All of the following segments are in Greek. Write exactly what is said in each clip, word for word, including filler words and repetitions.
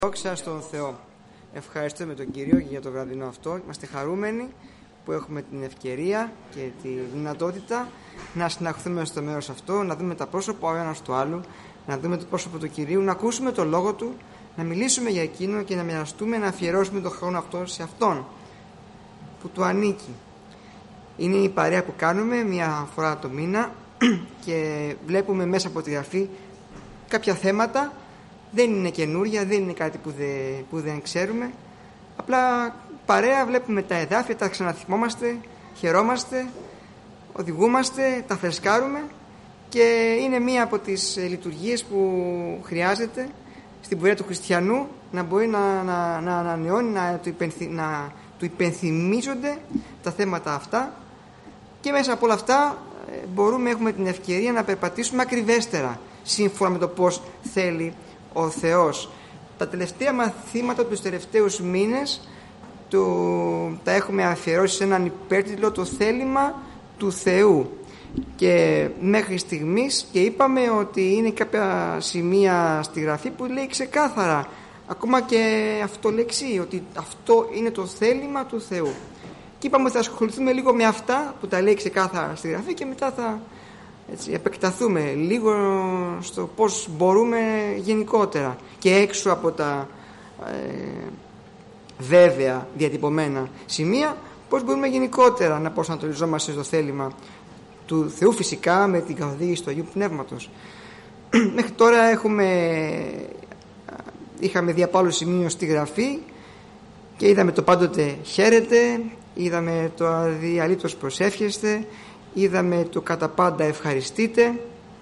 Δόξα στον Θεό. Ευχαριστούμε τον Κύριο για το βραδινό αυτό. Είμαστε χαρούμενοι που έχουμε την ευκαιρία και τη δυνατότητα να συναχθούμε στο μέρος αυτό, να δούμε τα πρόσωπα ο ένας του άλλου, να δούμε το πρόσωπο του Κυρίου, να ακούσουμε το Λόγο Του, να μιλήσουμε για Εκείνο και να μοιραστούμε, να αφιερώσουμε τον χρόνο αυτό σε Αυτόν που Του ανήκει. Είναι η παρέα που κάνουμε μία φορά το μήνα και βλέπουμε μέσα από τη Γραφή κάποια θέματα. Δεν είναι καινούρια, δεν είναι κάτι που, δε, που δεν ξέρουμε. Απλά παρέα βλέπουμε τα εδάφια, τα ξαναθυμόμαστε, χαιρόμαστε, οδηγούμαστε, τα φρεσκάρουμε και είναι μία από τις λειτουργίες που χρειάζεται στην πορεία του χριστιανού να μπορεί να, να, να ανανεώνει, να του, υπενθυ, να του υπενθυμίζονται τα θέματα αυτά και μέσα από όλα αυτά μπορούμε, έχουμε την ευκαιρία να περπατήσουμε ακριβέστερα σύμφωνα με το πώς θέλει ο Θεός. Τα τελευταία μαθήματα, τους τελευταίους μήνες του, τα έχουμε αφιερώσει σε έναν υπέρτιτλο, το θέλημα του Θεού, και μέχρι στιγμής, και είπαμε ότι είναι κάποια σημεία στη Γραφή που λέει ξεκάθαρα, ακόμα και αυτολεξί, ότι αυτό είναι το θέλημα του Θεού, και είπαμε ότι θα ασχοληθούμε λίγο με αυτά που τα λέει ξεκάθαρα στη Γραφή και μετά θα έτσι, επεκταθούμε λίγο στο πώς μπορούμε γενικότερα και έξω από τα ε, βέβαια διατυπωμένα σημεία, πώς μπορούμε γενικότερα να προσανατολιζόμαστε στο θέλημα του Θεού, φυσικά με την καθοδήγηση του Αγίου Πνεύματος. Μέχρι τώρα έχουμε, είχαμε δει από άλλο σημείο στη Γραφή και είδαμε το πάντοτε χαίρετε, είδαμε το αδιαλείπτως προσεύχεστε, είδαμε το κατά πάντα ευχαριστείτε.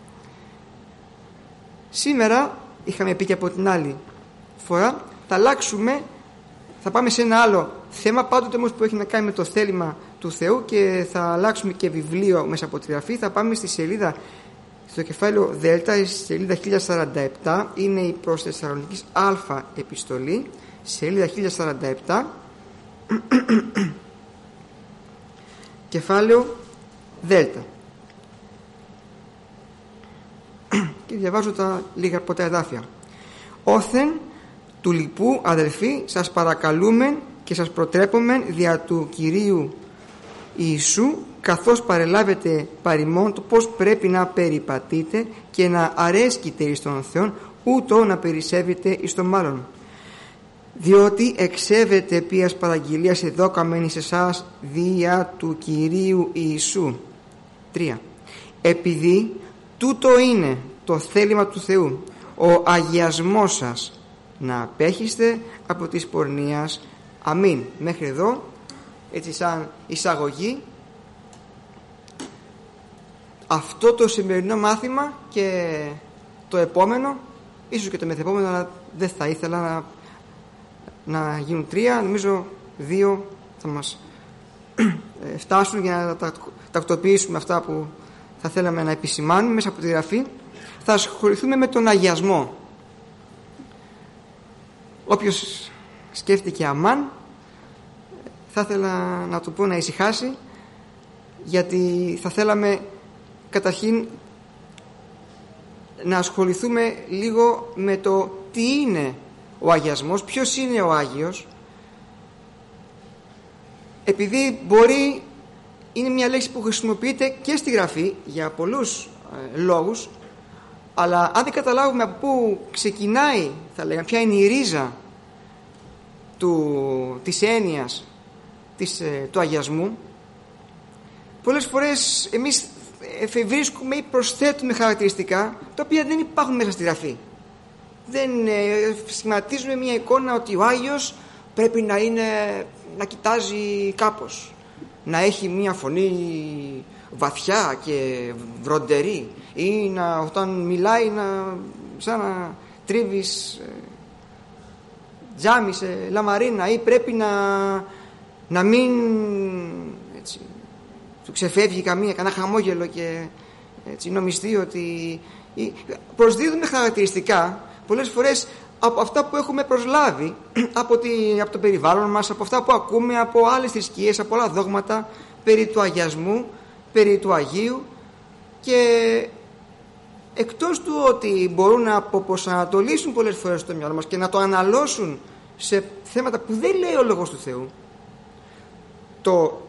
Σήμερα είχαμε πει και από την άλλη φορά θα αλλάξουμε, θα πάμε σε ένα άλλο θέμα, πάντοτε όμως που έχει να κάνει με το θέλημα του Θεού, και θα αλλάξουμε και βιβλίο μέσα από τη Γραφή. Θα πάμε στη σελίδα, στο κεφάλαιο Δέλτα, στη σελίδα χίλια σαράντα επτά, είναι η προς Θεσσαλονικής Α επιστολή, σελίδα χίλια σαράντα επτά, κεφάλαιο Δέλτα, και διαβάζω τα λίγα από τα εδάφια. Όθεν του λοιπού αδελφοί, σας παρακαλούμε και σας προτρέπομεν δια του Κυρίου Ιησού, καθώς παρελάβετε παρημών το πώς πρέπει να περιπατείτε και να αρέσκετε εις τον Θεόν, ούτω να περισσεύετε εις τον μάλλον. Διότι εξέβεται ποιας παραγγελίας εδώκαμεν σε εσάς δια του Κυρίου Ιησού. τρία. Επειδή τούτο είναι το θέλημα του Θεού, ο αγιασμός σας, να απέχεστε από της πορνείας. Αμήν. Μέχρι εδώ, έτσι σαν εισαγωγή, αυτό το σημερινό μάθημα και το επόμενο, ίσως και το μεθεπόμενο, αλλά δεν θα ήθελα να, να γίνουν τρία, νομίζω δύο θα μας φτάσουν για να τα τακτοποιήσουμε αυτά που θα θέλαμε να επισημάνουμε μέσα από τη Γραφή. Θα ασχοληθούμε με τον αγιασμό. Όποιος σκέφτηκε αμάν, θα ήθελα να του πω να ησυχάσει, γιατί θα θέλαμε καταρχήν να ασχοληθούμε λίγο με το τι είναι ο αγιασμός, ποιος είναι ο Άγιος, επειδή μπορεί, είναι μια λέξη που χρησιμοποιείται και στη Γραφή για πολλούς ε, λόγους, αλλά αν δεν καταλάβουμε από πού ξεκινάει, θα λέγαμε, ποια είναι η ρίζα του, της έννοιας της, ε, του αγιασμού, πολλές φορές εμείς εφευρίσκουμε ή προσθέτουμε χαρακτηριστικά τα οποία δεν υπάρχουν μέσα στη Γραφή. Δεν ε, σχηματίζουμε μια εικόνα ότι ο Άγιος πρέπει να είναι, να κοιτάζει κάπως, να έχει μια φωνή βαθιά και βροντερή, ή να, όταν μιλάει να, σαν να τρίβεις ε, τζάμι σε λαμαρίνα, ή πρέπει να, να μην έτσι, του ξεφεύγει καμία, κανένα χαμόγελο και έτσι, νομιστεί ότι... Προσδίδουμε χαρακτηριστικά πολλές φορές από αυτά που έχουμε προσλάβει από, τη, από το περιβάλλον μας, από αυτά που ακούμε από άλλες θρησκείες, από άλλα δόγματα περί του αγιασμού, περί του Αγίου, και εκτός του ότι μπορούν να αποπροσανατολίσουν πολλές φορές το μυαλό μας και να το αναλώσουν σε θέματα που δεν λέει ο Λόγος του Θεού, το,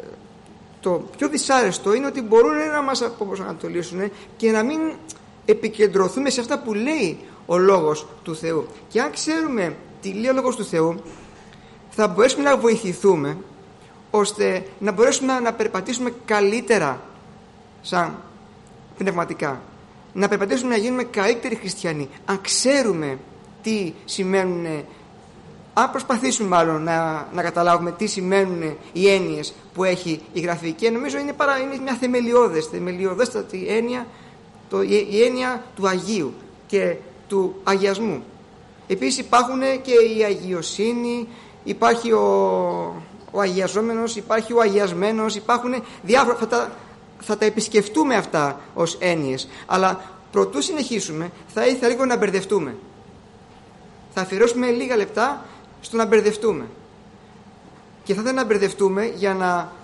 το πιο δυσάρεστο είναι ότι μπορούν να μας αποπροσανατολίσουν και να μην επικεντρωθούμε σε αυτά που λέει ο Λόγος του Θεού. Και αν ξέρουμε τι λέει ο Λόγος του Θεού, θα μπορέσουμε να βοηθηθούμε ώστε να μπορέσουμε να περπατήσουμε καλύτερα σαν πνευματικά, να περπατήσουμε να γίνουμε καλύτεροι χριστιανοί, αν ξέρουμε τι σημαίνουν, αν προσπαθήσουμε μάλλον να, να καταλάβουμε τι σημαίνουν οι έννοιες που έχει η Γραφή. Και νομίζω είναι, παρά, είναι μια θεμελιώδες, θεμελιωδέστατη έννοια, το, η, η έννοια του Αγίου και του αγιασμού. Επίσης υπάρχουν και η αγιοσύνη, υπάρχει ο, ο αγιαζόμενος, υπάρχει ο αγιασμένος, υπάρχουν διάφορα, θα τα, θα τα επισκεφτούμε αυτά ως έννοιες. Αλλά προτού συνεχίσουμε θα ήθελα λίγο να μπερδευτούμε. Θα αφιερώσουμε λίγα λεπτά στο να μπερδευτούμε. Και θα ήθελα να μπερδευτούμε για να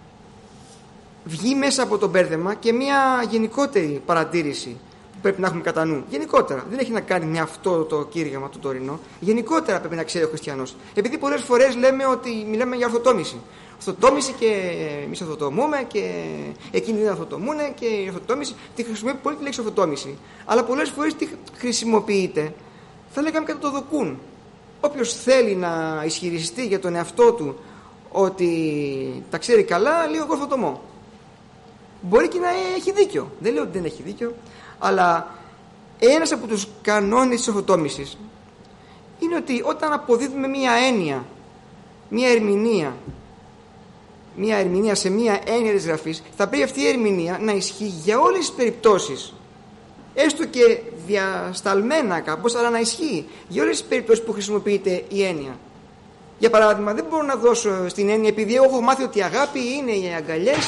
βγει μέσα από το μπέρδεμα και μια γενικότερη παρατήρηση που πρέπει να έχουμε κατά νου. Γενικότερα. Δεν έχει να κάνει με αυτό το κήρυγμα το τωρινό. Γενικότερα πρέπει να ξέρει ο χριστιανός. Επειδή πολλές φορές λέμε ότι μιλάμε για ορθοτόμηση. Ορθοτόμηση και εμείς ορθοτομούμε και εκείνοι δεν ορθοτομούν και η ορθοτόμηση. Τη χρησιμοποιεί πολύ τη λέξη ορθοτόμηση. Αλλά πολλές φορές τη χρησιμοποιείται, θα λέγαμε κατά το δοκούν. Όποιος θέλει να ισχυριστεί για τον εαυτό του ότι τα ξέρει καλά, λέει εγώ ορθοτομώ. Μπορεί και να έχει δίκιο. Δεν λέω ότι δεν έχει δίκιο. Αλλά ένας από τους κανόνες της ορθοτόμησης είναι ότι όταν αποδίδουμε μία έννοια, μία ερμηνεία, μία ερμηνεία σε μία έννοια της Γραφής, θα πρέπει αυτή η ερμηνεία να ισχύει για όλες τις περιπτώσεις, έστω και διασταλμένα κάπως, αλλά να ισχύει για όλες τις περιπτώσεις που χρησιμοποιείται η έννοια. Για παράδειγμα, δεν μπορώ να δώσω στην έννοια, επειδή έχω μάθει ότι η αγάπη είναι οι αγκαλιές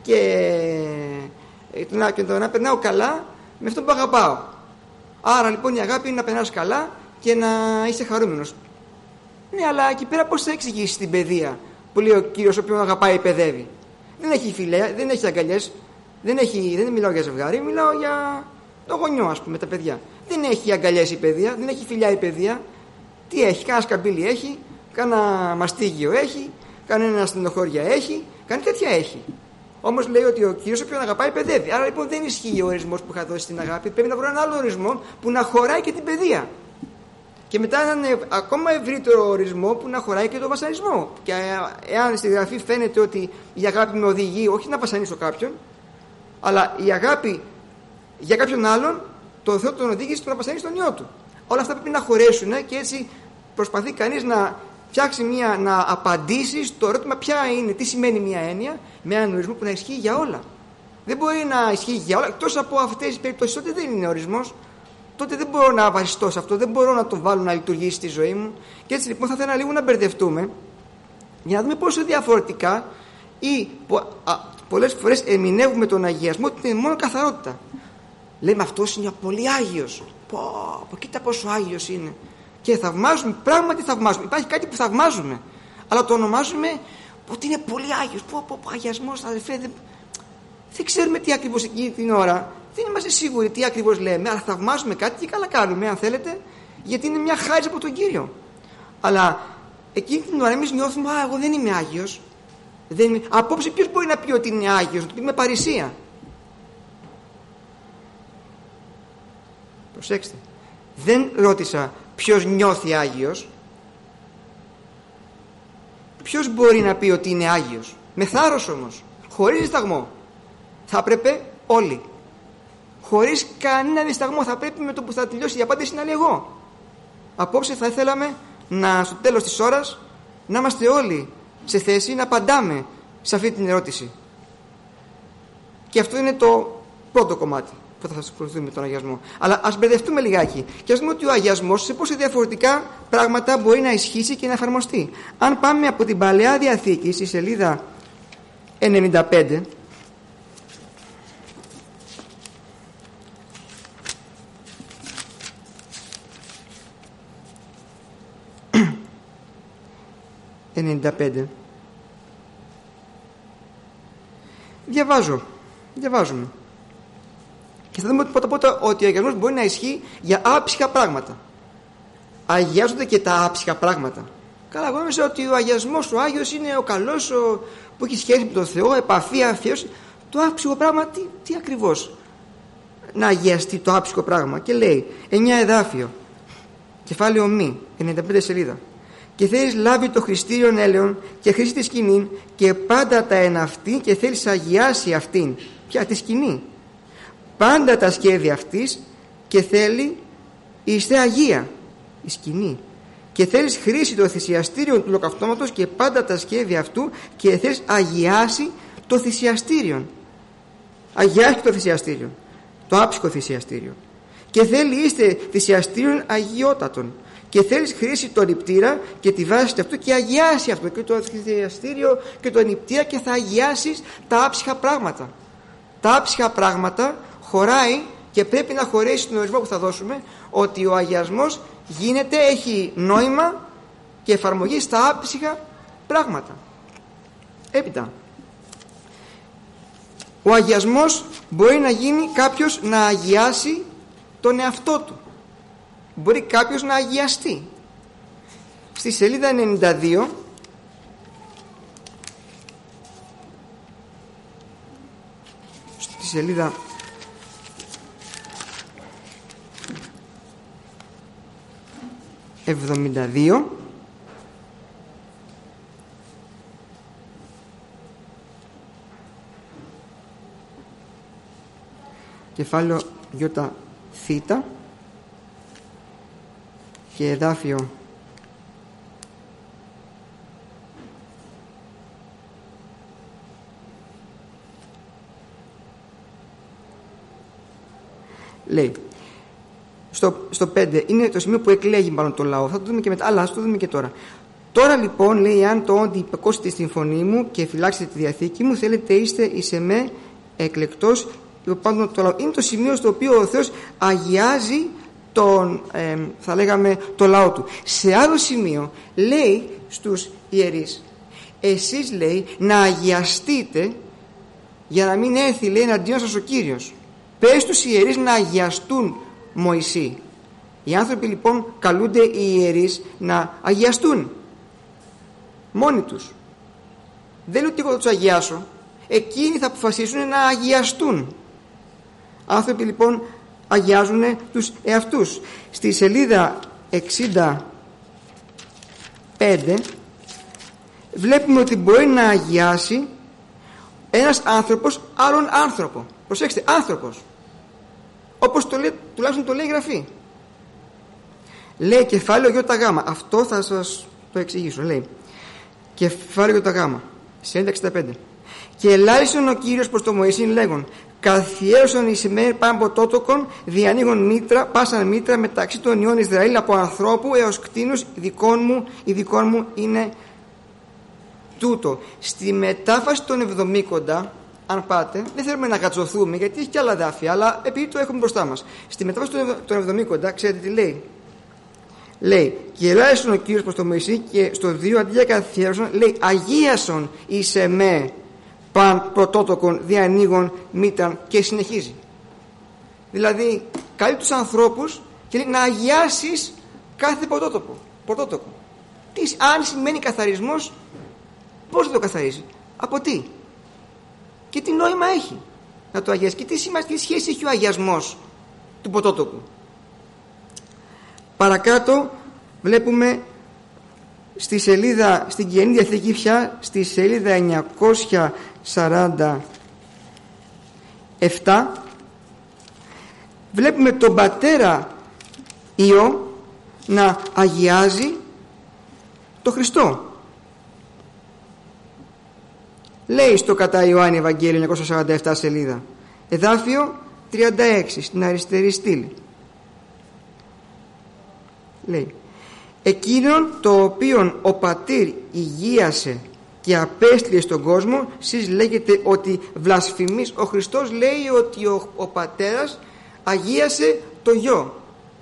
και το να περνάω καλά με αυτό που αγαπάω. Άρα λοιπόν η αγάπη είναι να περνάς καλά και να είσαι χαρούμενος. Ναι, αλλά εκεί πέρα πώς θα εξηγήσει την παιδεία που λέει ο Κύριος, ο οποίος αγαπάει, παιδεύει? Δεν έχει φιλέα, δεν έχει αγκαλιές, δεν, έχει, δεν μιλάω για ζευγάρι, μιλάω για το γονιό, ας πούμε, τα παιδιά. Δεν έχει αγκαλιές η παιδεία, δεν έχει φιλιά η παιδεία. Τι έχει? Κάνα σκαμπίλι έχει, κάνα μαστίγιο έχει, κανένα στενοχώρια έχει, κάνει τέτοια έχει. Όμως λέει ότι ο Κύριος, ο οποίος αγαπάει, παιδεύει. Άρα λοιπόν δεν ισχύει ο ορισμός που είχα δώσει στην αγάπη. Πρέπει να βρω έναν άλλο ορισμό που να χωράει και την παιδεία. Και μετά έναν ακόμα ευρύτερο ορισμό που να χωράει και τον βασανισμό. Και εάν στη Γραφή φαίνεται ότι η αγάπη με οδηγεί όχι να βασανίσω κάποιον, αλλά η αγάπη για κάποιον άλλον, το Θεό τον οδήγησε στο να βασανίσει τον ιό του. Όλα αυτά πρέπει να χωρέσουν και έτσι προσπαθεί κανείς να φτιάξει μια, να απαντήσει στο ερώτημα ποια είναι, τι σημαίνει μια έννοια με έναν ορισμό που να ισχύει για όλα. Δεν μπορεί να ισχύει για όλα, εκτός από αυτές τις περιπτώσεις. Τότε δεν είναι ορισμός. Τότε δεν μπορώ να βασιστώ σε αυτό, δεν μπορώ να το βάλω να λειτουργήσει στη ζωή μου. Και έτσι λοιπόν θα ήθελα λίγο να μπερδευτούμε για να δούμε πόσο διαφορετικά ή πολλές φορές ερμηνεύουμε τον αγιασμό ότι είναι μόνο καθαρότητα. Λέμε αυτός είναι πολύ άγιος. Πω, πω, κοίτα πόσο άγιος είναι. Και θαυμάζουμε, πράγματι θαυμάζουμε. Υπάρχει κάτι που θαυμάζουμε, αλλά το ονομάζουμε ότι είναι πολύ άγιος. Πω, πω, πω, αγιασμός, αδελφέ. Δεν, δεν ξέρουμε τι ακριβώς εκείνη την ώρα. Δεν είμαστε σίγουροι τι ακριβώς λέμε, αλλά θαυμάζουμε κάτι και καλά κάνουμε, αν θέλετε, γιατί είναι μια χάρις από τον Κύριο. Αλλά εκείνη την ώρα εμείς νιώθουμε, α, εγώ δεν είμαι άγιος. Δεν είμαι... Απόψε ποιος μπορεί να πει ότι είναι άγιος? Να το πει με παρησία. Προσέξτε. Δεν ρώτησα ποιος νιώθει άγιος. Ποιος μπορεί να πει ότι είναι άγιος? Με θάρρος όμως, χωρίς δισταγμό. Θα έπρεπε όλοι, χωρίς κανένα δισταγμό, θα πρέπει με το που θα τελειώσει η απάντηση να λέει εγώ. Απόψε θα ήθελαμε να, στο τέλος της ώρας, να είμαστε όλοι σε θέση να απαντάμε σε αυτή την ερώτηση. Και αυτό είναι το πρώτο κομμάτι που θα ασχοληθούμε με τον αγιασμό. Αλλά ας μπερδευτούμε λιγάκι και ας δούμε ότι ο αγιασμός σε πόσα διαφορετικά πράγματα μπορεί να ισχύσει και να εφαρμοστεί. Αν πάμε από την Παλαιά Διαθήκη στη σελίδα ενενήντα πέντε, ενενήντα πέντε, διαβάζω, διαβάζουμε. Και θα δούμε πρώτα πρώτα ότι ο αγιασμός μπορεί να ισχύει για άψυχα πράγματα. Αγιάζονται και τα άψυχα πράγματα. Καλά, εγώ νόμιζα ότι ο αγιασμός, ο Άγιος είναι ο καλός, ο, που έχει σχέση με τον Θεό, επαφή, αφιέρωση. Το άψυχο πράγμα, τι, τι ακριβώς να αγιαστεί το άψυχο πράγμα? Και λέει, εννιά εδάφιο, κεφάλαιο μη, ενενήντα πέντε σελίδα. Και θέλεις λάβει το χρηστήριον έλεον και χρήσει τη σκηνήν και πάντα τα εν αυτή και θέλεις αγιάσει αυτήν. Ποια? Τη σκηνή. Πάντα τα σχέδια αυτής και θέλει είστε αγία, η σκηνή. Και θέλεις χρήσει το θυσιαστήριο του ολοκαυτώματος και πάντα τα σχέδια αυτού και θέλεις αγιάσει το θυσιαστήριον. Αγιάσει το θυσιαστήριον, το άψυχο θυσιαστήριο. Και θέλει είστε θυσιαστήριον αγιότατον. Και θέλεις χρήσει το νηπτήρα και τη βάση αυτού και αγιάσει αυτό και το θυσιαστήριο και το νηπτήρα και θα αγιάσεις τα άψυχα πράγματα. Τα άψυχα πράγματα χωράει και πρέπει να χωρέσει στον ορισμό που θα δώσουμε ότι ο αγιασμός γίνεται, έχει νόημα και εφαρμογή στα άψυχα πράγματα. Έπειτα, ο αγιασμός μπορεί να γίνει κάποιος να αγιάσει τον εαυτό του. Μπορεί κάποιος να αγιαστεί. Στη σελίδα ενενήντα δύο στη σελίδα εβδομήντα δύο κεφάλαιο γιώτα θήτα και εδάφιο λέει στο, στο πέντε είναι το σημείο που εκλέγει μάλλον το λαό, θα το δούμε και μετά, αλλά ας το δούμε και τώρα. Τώρα λοιπόν λέει, αν το όντι υπεκόσετε στην φωνή μου και φυλάξετε τη διαθήκη μου, θέλετε είστε εις εμέ εκλεκτός πάντων το λαό. Είναι το σημείο στο οποίο ο Θεός αγιάζει τον, ε, θα λέγαμε, το λαό του. Σε άλλο σημείο λέει στους ιερείς, εσείς λέει να αγιαστείτε για να μην έρθει λέει εναντίον σας ο Κύριος. Πες τους ιερείς να αγιαστούν, Μωυσή. Οι άνθρωποι λοιπόν καλούνται οι ιερείς να αγιαστούν μόνοι τους. Δεν λέω ότι εγώ θα τους αγιάσω, εκείνοι θα αποφασίσουν να αγιαστούν. Άνθρωποι λοιπόν αγιάζουν τους εαυτούς. Στη σελίδα εξήντα πέντε βλέπουμε ότι μπορεί να αγιάσει ένας άνθρωπος άλλον άνθρωπο. Προσέξτε, άνθρωπος, όπως το λέει, τουλάχιστον το λέει η Γραφή. Λέει κεφάλαιο γιώτα γάμα. Αυτό θα σας το εξηγήσω. Λέει κεφάλαιο γιώτα γάμα, σελίδα εξήντα πέντε. Και ελάρισον ο Κύριος προς το Μωυσήν λέγον, καθιέρωσον εις ημέρ πάμποτότοκον διανοίγον μήτρα, πάσαν μήτρα μεταξύ των ιών Ισραήλ από ανθρώπου έως κτήνους ειδικών μου, ειδικών μου είναι τούτο. Στη μετάφραση των εβδομήκοντα, αν πάτε, δεν θέλουμε να κατσωθούμε γιατί έχει και άλλα δάφια, αλλά επειδή το έχουμε μπροστά μας. Στη μετάφραση των εβδομήκοντα, ξέρετε τι λέει? Λέει, και ελάρισον ο Κύριος προς το Μωυσή, και στο δύο αντί για καθιέρωσον, λέει, αγίασον εις εμέ παν πρωτότοκον διανοίγων μήταν, και συνεχίζει. Δηλαδή καλεί τους ανθρώπους και λέει να αγιάσεις κάθε πρωτότοκο, πρωτότοκο. Τι, αν σημαίνει καθαρισμός, πώς θα το καθαρίσει, από τι και τι νόημα έχει να το αγιάσει και τι, σημασία, τι σχέση έχει ο αγιασμός του πρωτότοκου. Παρακάτω βλέπουμε στη σελίδα, στην Καινή Διαθήκη πια, στη σελίδα εννιακόσια σαράντα επτά, βλέπουμε τον πατέρα Υιό να αγιάζει το Χριστό. Λέει στο κατά Ιωάννη Ευαγγέλιο εννιακόσια σαράντα επτά σελίδα, εδάφιο τριάντα έξι, στην αριστερή στήλη. Λέει, εκείνον το οποίον ο πατήρ υγείασε και απέστειλε στον κόσμο, σεις λέγεται ότι βλασφημείς. Ο Χριστός λέει ότι ο, ο πατέρας αγίασε το γιο.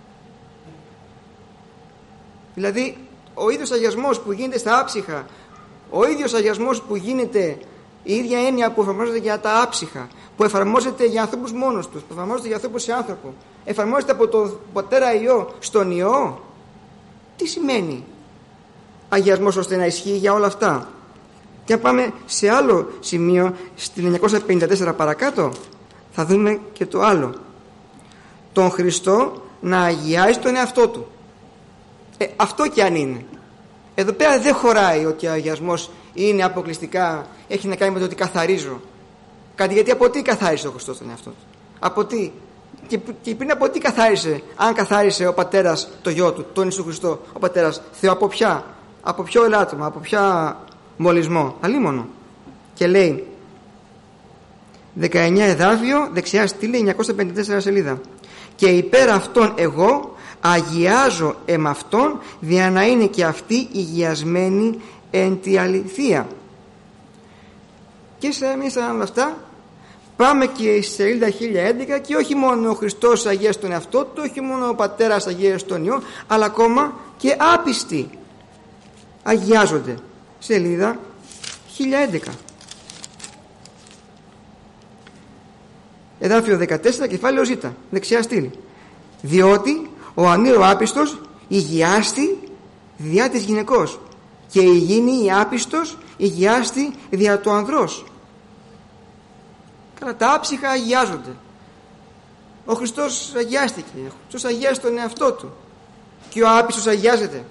Δηλαδή ο ίδιος αγιασμός που γίνεται στα άψυχα, ο ίδιος αγιασμός που γίνεται, η ίδια έννοια που εφαρμόζεται για τα άψυχα, που εφαρμόζεται για ανθρώπους μόνος τους, που εφαρμόζεται για ανθρώπους σε άνθρωπο, εφαρμόζεται από τον Πατέρα Υιό στον Υιό. Τι σημαίνει αγιασμός ώστε να ισχύει για όλα αυτά? Και αν πάμε σε άλλο σημείο, στην εννιακόσια πενήντα τέσσερα παρακάτω, θα δούμε και το άλλο. Τον Χριστό να αγιάζει τον εαυτό του. Ε, αυτό και αν είναι. Εδώ πέρα δεν χωράει ότι ο αγιασμός είναι αποκλειστικά, έχει να κάνει με το ότι καθαρίζω. Κάτι, γιατί από τι καθάρισε ο Χριστός τον εαυτό του? Από τι? Και, και πριν από τι καθάρισε? Αν καθάρισε ο Πατέρας το Γιο του, τον Ιησού Χριστό, ο Πατέρας Θεό, από ποια? Από ποιο ελάττωμα, από ποια μολυσμό? Αλίμονο. Και λέει, δεκαεννιά εδάφιο, δεξιά στήλη, εννιακόσια πενήντα τέσσερα σελίδα. Και υπέρ αυτών εγώ αγιάζω εμ' αυτόν, δια να είναι και αυτοί υγιασμένοι εν τη αληθεία. Και σε μέσα όλα αυτά πάμε και στη σελίδα χίλια έντεκα, και όχι μόνο ο Χριστός αγίασε τον εαυτό του, όχι μόνο ο Πατέρας αγίασε τον Υιό, αλλά ακόμα και άπιστοι αγιάζονται. Σελίδα χίλια έντεκα, εδάφιο δεκατέσσερα, κεφάλαιο Ζ, δεξιά στήλη. Διότι ο ανήρ ο άπιστος υγιάστη διά της γυναικός, και η υγιεινή η άπιστος υγιάστη διά του ανδρός. Καλά, τα άψυχα αγιάζονται. Ο Χριστός αγιάστηκε, ο Χριστός αγιάζει τον εαυτό του, και ο άπιστος αγιάζεται.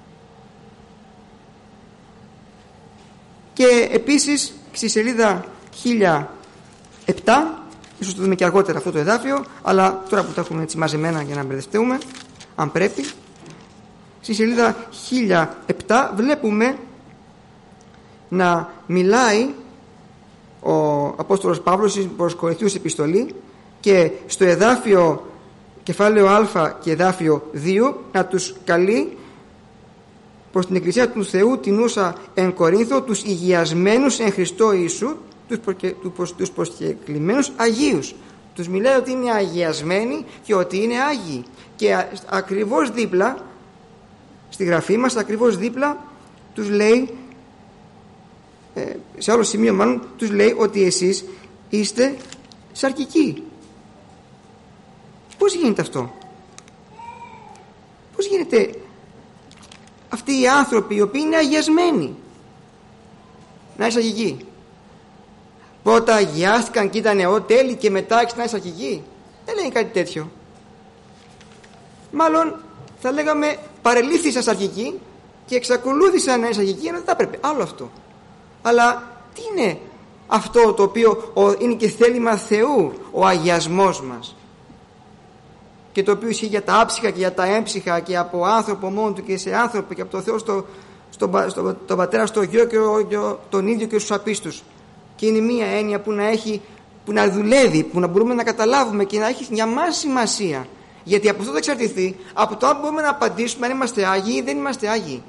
Και επίσης στη σελίδα χίλια επτά, ίσως το δούμε και αργότερα αυτό το εδάφιο, αλλά τώρα που τα έχουμε έτσι μαζεμένα για να μπερδευτούμε, αν πρέπει, στη σελίδα χίλια επτά βλέπουμε να μιλάει ο Απόστολος Παύλος προς Κορινθίους επιστολή, και στο εδάφιο κεφάλαιο Α και εδάφιο δύο να τους καλεί προς την Εκκλησία του Θεού την ούσα εν Κορίνθο, τους υγιασμένους εν Χριστώ Ιησού, τους, προκε, τους προσκεκλημένους Αγίους. Τους μιλάει ότι είναι αγιασμένοι και ότι είναι Άγιοι. Και ακριβώς δίπλα, στη γραφή μας, ακριβώς δίπλα τους λέει, σε άλλο σημείο μάλλον, τους λέει ότι εσείς είστε σαρκικοί. Πώς γίνεται αυτό? Πώς γίνεται αυτοί οι άνθρωποι οι οποίοι είναι αγιασμένοι να είναι σαρκικοί? Πρώτα αγιάστηκαν και ήταν ο τέλει και μετά άρχισαν να είναι σαρκικοί? Δεν λέει κάτι τέτοιο. Μάλλον θα λέγαμε παρελήφθησαν σαρκικοί και εξακολούθησαν να είναι σαρκικοί, ενώ δεν θα έπρεπε. Άλλο αυτό. Αλλά τι είναι αυτό το οποίο είναι και θέλημα Θεού, ο αγιασμός μας, και το οποίο ισχύει για τα άψυχα και για τα έμψυχα, και από άνθρωπο μόνο του και σε άνθρωπο, και από το Θεό στο, στο, στο, τον Πατέρα στο Γιο και ο, και ο, τον ίδιο και στους απίστους. Και είναι μία έννοια που να έχει, που να δουλεύει, που να μπορούμε να καταλάβουμε και να έχει για μας σημασία, γιατί από αυτό θα εξαρτηθεί από το αν μπορούμε να απαντήσουμε αν είμαστε Άγιοι ή δεν είμαστε Άγιοι.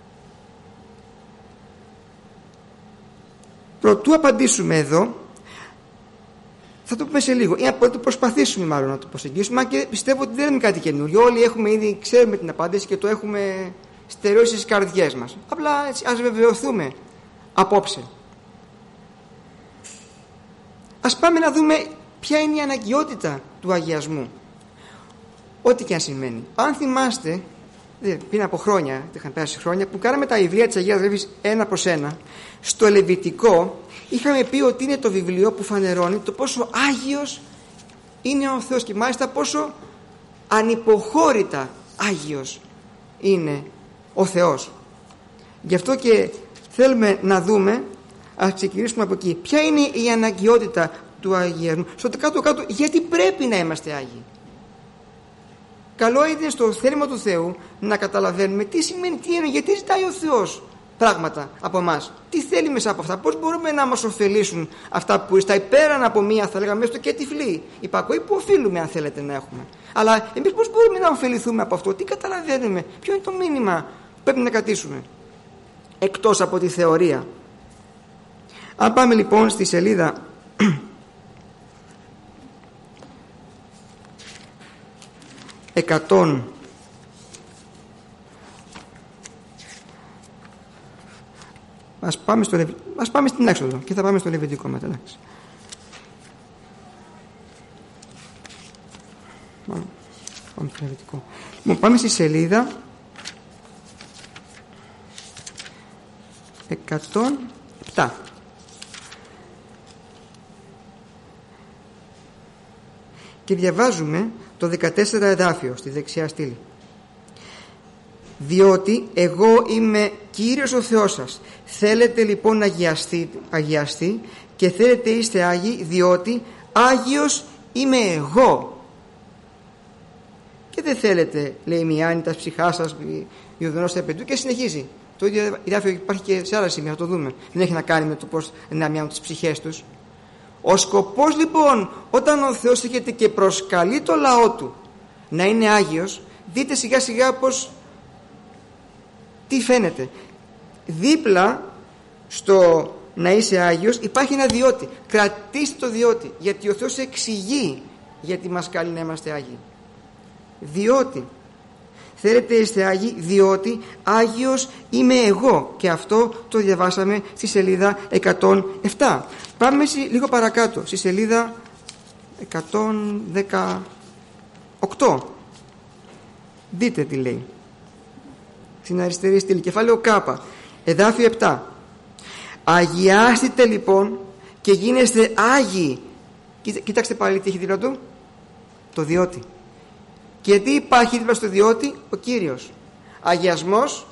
Προτού απαντήσουμε εδώ, θα το πούμε σε λίγο, ή να το προσπαθήσουμε μάλλον να το προσεγγίσουμε, και πιστεύω ότι δεν είναι κάτι καινούριο. Όλοι έχουμε ήδη, ξέρουμε την απάντηση και το έχουμε στερεώσει στις καρδιές μας. Απλά έτσι, ας βεβαιωθούμε απόψε. Ας πάμε να δούμε ποια είναι η αναγκαιότητα του αγιασμού, ό,τι και αν σημαίνει. Αν θυμάστε, πριν από χρόνια, είχαν πέρασει χρόνια, που κάναμε τα βιβλία της Αγίας Γραφής ένα προς ένα, στο Λεβιτικό είχαμε πει ότι είναι το βιβλίο που φανερώνει το πόσο Άγιος είναι ο Θεός, και μάλιστα πόσο ανυποχώρητα Άγιος είναι ο Θεός. Γι' αυτό και θέλουμε να δούμε, ας ξεκινήσουμε από εκεί, ποια είναι η αναγκαιότητα του αγιασμού. Στο κάτω-κάτω, γιατί πρέπει να είμαστε Άγιοι. Καλό είναι στο θέλημα του Θεού να καταλαβαίνουμε τι σημαίνει, τι είναι, γιατί ζητάει ο Θεός πράγματα από εμάς. Τι θέλει μέσα από αυτά, πώς μπορούμε να μας ωφελήσουν αυτά που ζητάει, πέραν από μία, θα λέγαμε, έστω και τυφλή υπακοή που οφείλουμε, αν θέλετε, να έχουμε. Αλλά εμείς πώς μπορούμε να ωφεληθούμε από αυτό, τι καταλαβαίνουμε, ποιο είναι το μήνυμα που πρέπει να κρατήσουμε, εκτός από τη θεωρία. Αν πάμε λοιπόν στη σελίδα εκατόν Ας πάμε, στο, ας πάμε στην έξοδο και θα πάμε στο Λεβιτικό μετά. Εντάξει. αλφαβητικό. Λοιπόν, πάμε στη σελίδα εκατόν επτά. Και διαβάζουμε το δεκατέσσερα εδάφιο στη δεξιά στήλη. Διότι εγώ είμαι Κύριος ο Θεός σας. Θέλετε λοιπόν να αγιαστεί, αγιαστεί και θέλετε είστε Άγιοι, διότι Άγιος είμαι εγώ. Και δεν θέλετε, λέει, μη άνητας ψυχά σας, η οδονός επεντού, και συνεχίζει. Το ίδιο εδάφιο υπάρχει και σε άλλα σημεία, θα το δούμε. Δεν έχει να κάνει με το πώς να μοιάζουν τις ψυχές τους. Ο σκοπός λοιπόν, όταν ο Θεός έρχεται και προσκαλεί το λαό του να είναι Άγιος, δείτε σιγά σιγά πως τι φαίνεται. Δίπλα στο να είσαι Άγιος υπάρχει ένα διότι. Κρατήστε το διότι, γιατί ο Θεός εξηγεί γιατί μας καλεί να είμαστε Άγιοι. Διότι θέλετε είστε Άγιοι, διότι Άγιος είμαι εγώ. Και αυτό το διαβάσαμε στη σελίδα εκατόν επτά. Πάμε λίγο παρακάτω, στη σελίδα εκατόν δεκαοκτώ. Δείτε τι λέει. Στην αριστερή στήλη, κεφάλαιο Κάπα, εδάφιο επτά. Αγιάστητε λοιπόν και γίνεστε Άγιοι. Κοιτάξτε πάλι τι έχει δίπλα του. Το διότι. Και τι υπάρχει δίπλα στο διότι? Ο Κύριος. Αγιασμός,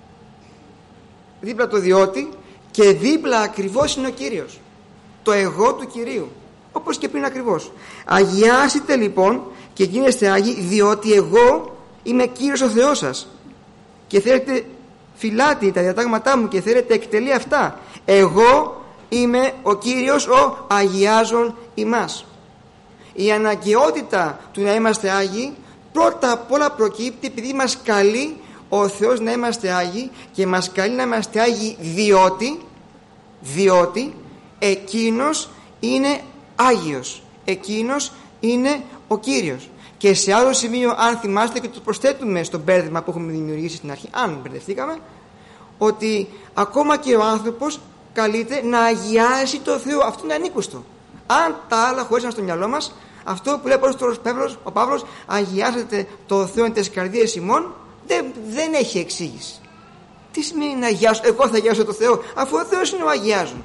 δίπλα το διότι, και δίπλα ακριβώς είναι ο Κύριος. Το εγώ του Κυρίου. Όπως και πριν ακριβώς. Αγιάσετε λοιπόν και γίνεστε Άγιοι, διότι εγώ είμαι Κύριος ο Θεός σας. Και θέλετε φυλάτη τα διατάγματά μου και θέλετε εκτελεί αυτά. Εγώ είμαι ο Κύριος ο αγιάζων ημάς. Η αναγκαιότητα του να είμαστε Άγιοι πρώτα απ' όλα προκύπτει επειδή μας καλεί ο Θεός να είμαστε Άγιοι, και μας καλεί να είμαστε Άγιοι διότι διότι εκείνος είναι Άγιος, εκείνος είναι ο Κύριος. Και σε άλλο σημείο, αν θυμάστε, και το προσθέτουμε στο μπέρδεμα που έχουμε δημιουργήσει στην αρχή, αν μπερδευτήκαμε, ότι ακόμα και ο άνθρωπος καλείται να αγιάσει το Θεό. Αυτό είναι ανήκουστο. Αν τα άλλα χωρίσαν στο μυαλό μας, αυτό που λέει ο Παύλος, αγιάσετε το Θεό εν τες καρδίες ημών, δεν, δεν έχει εξήγηση. Τι σημαίνει να αγιάσω? Εγώ θα αγιάσω το Θεό, αφού ο Θεός είναι ο αγιάζων.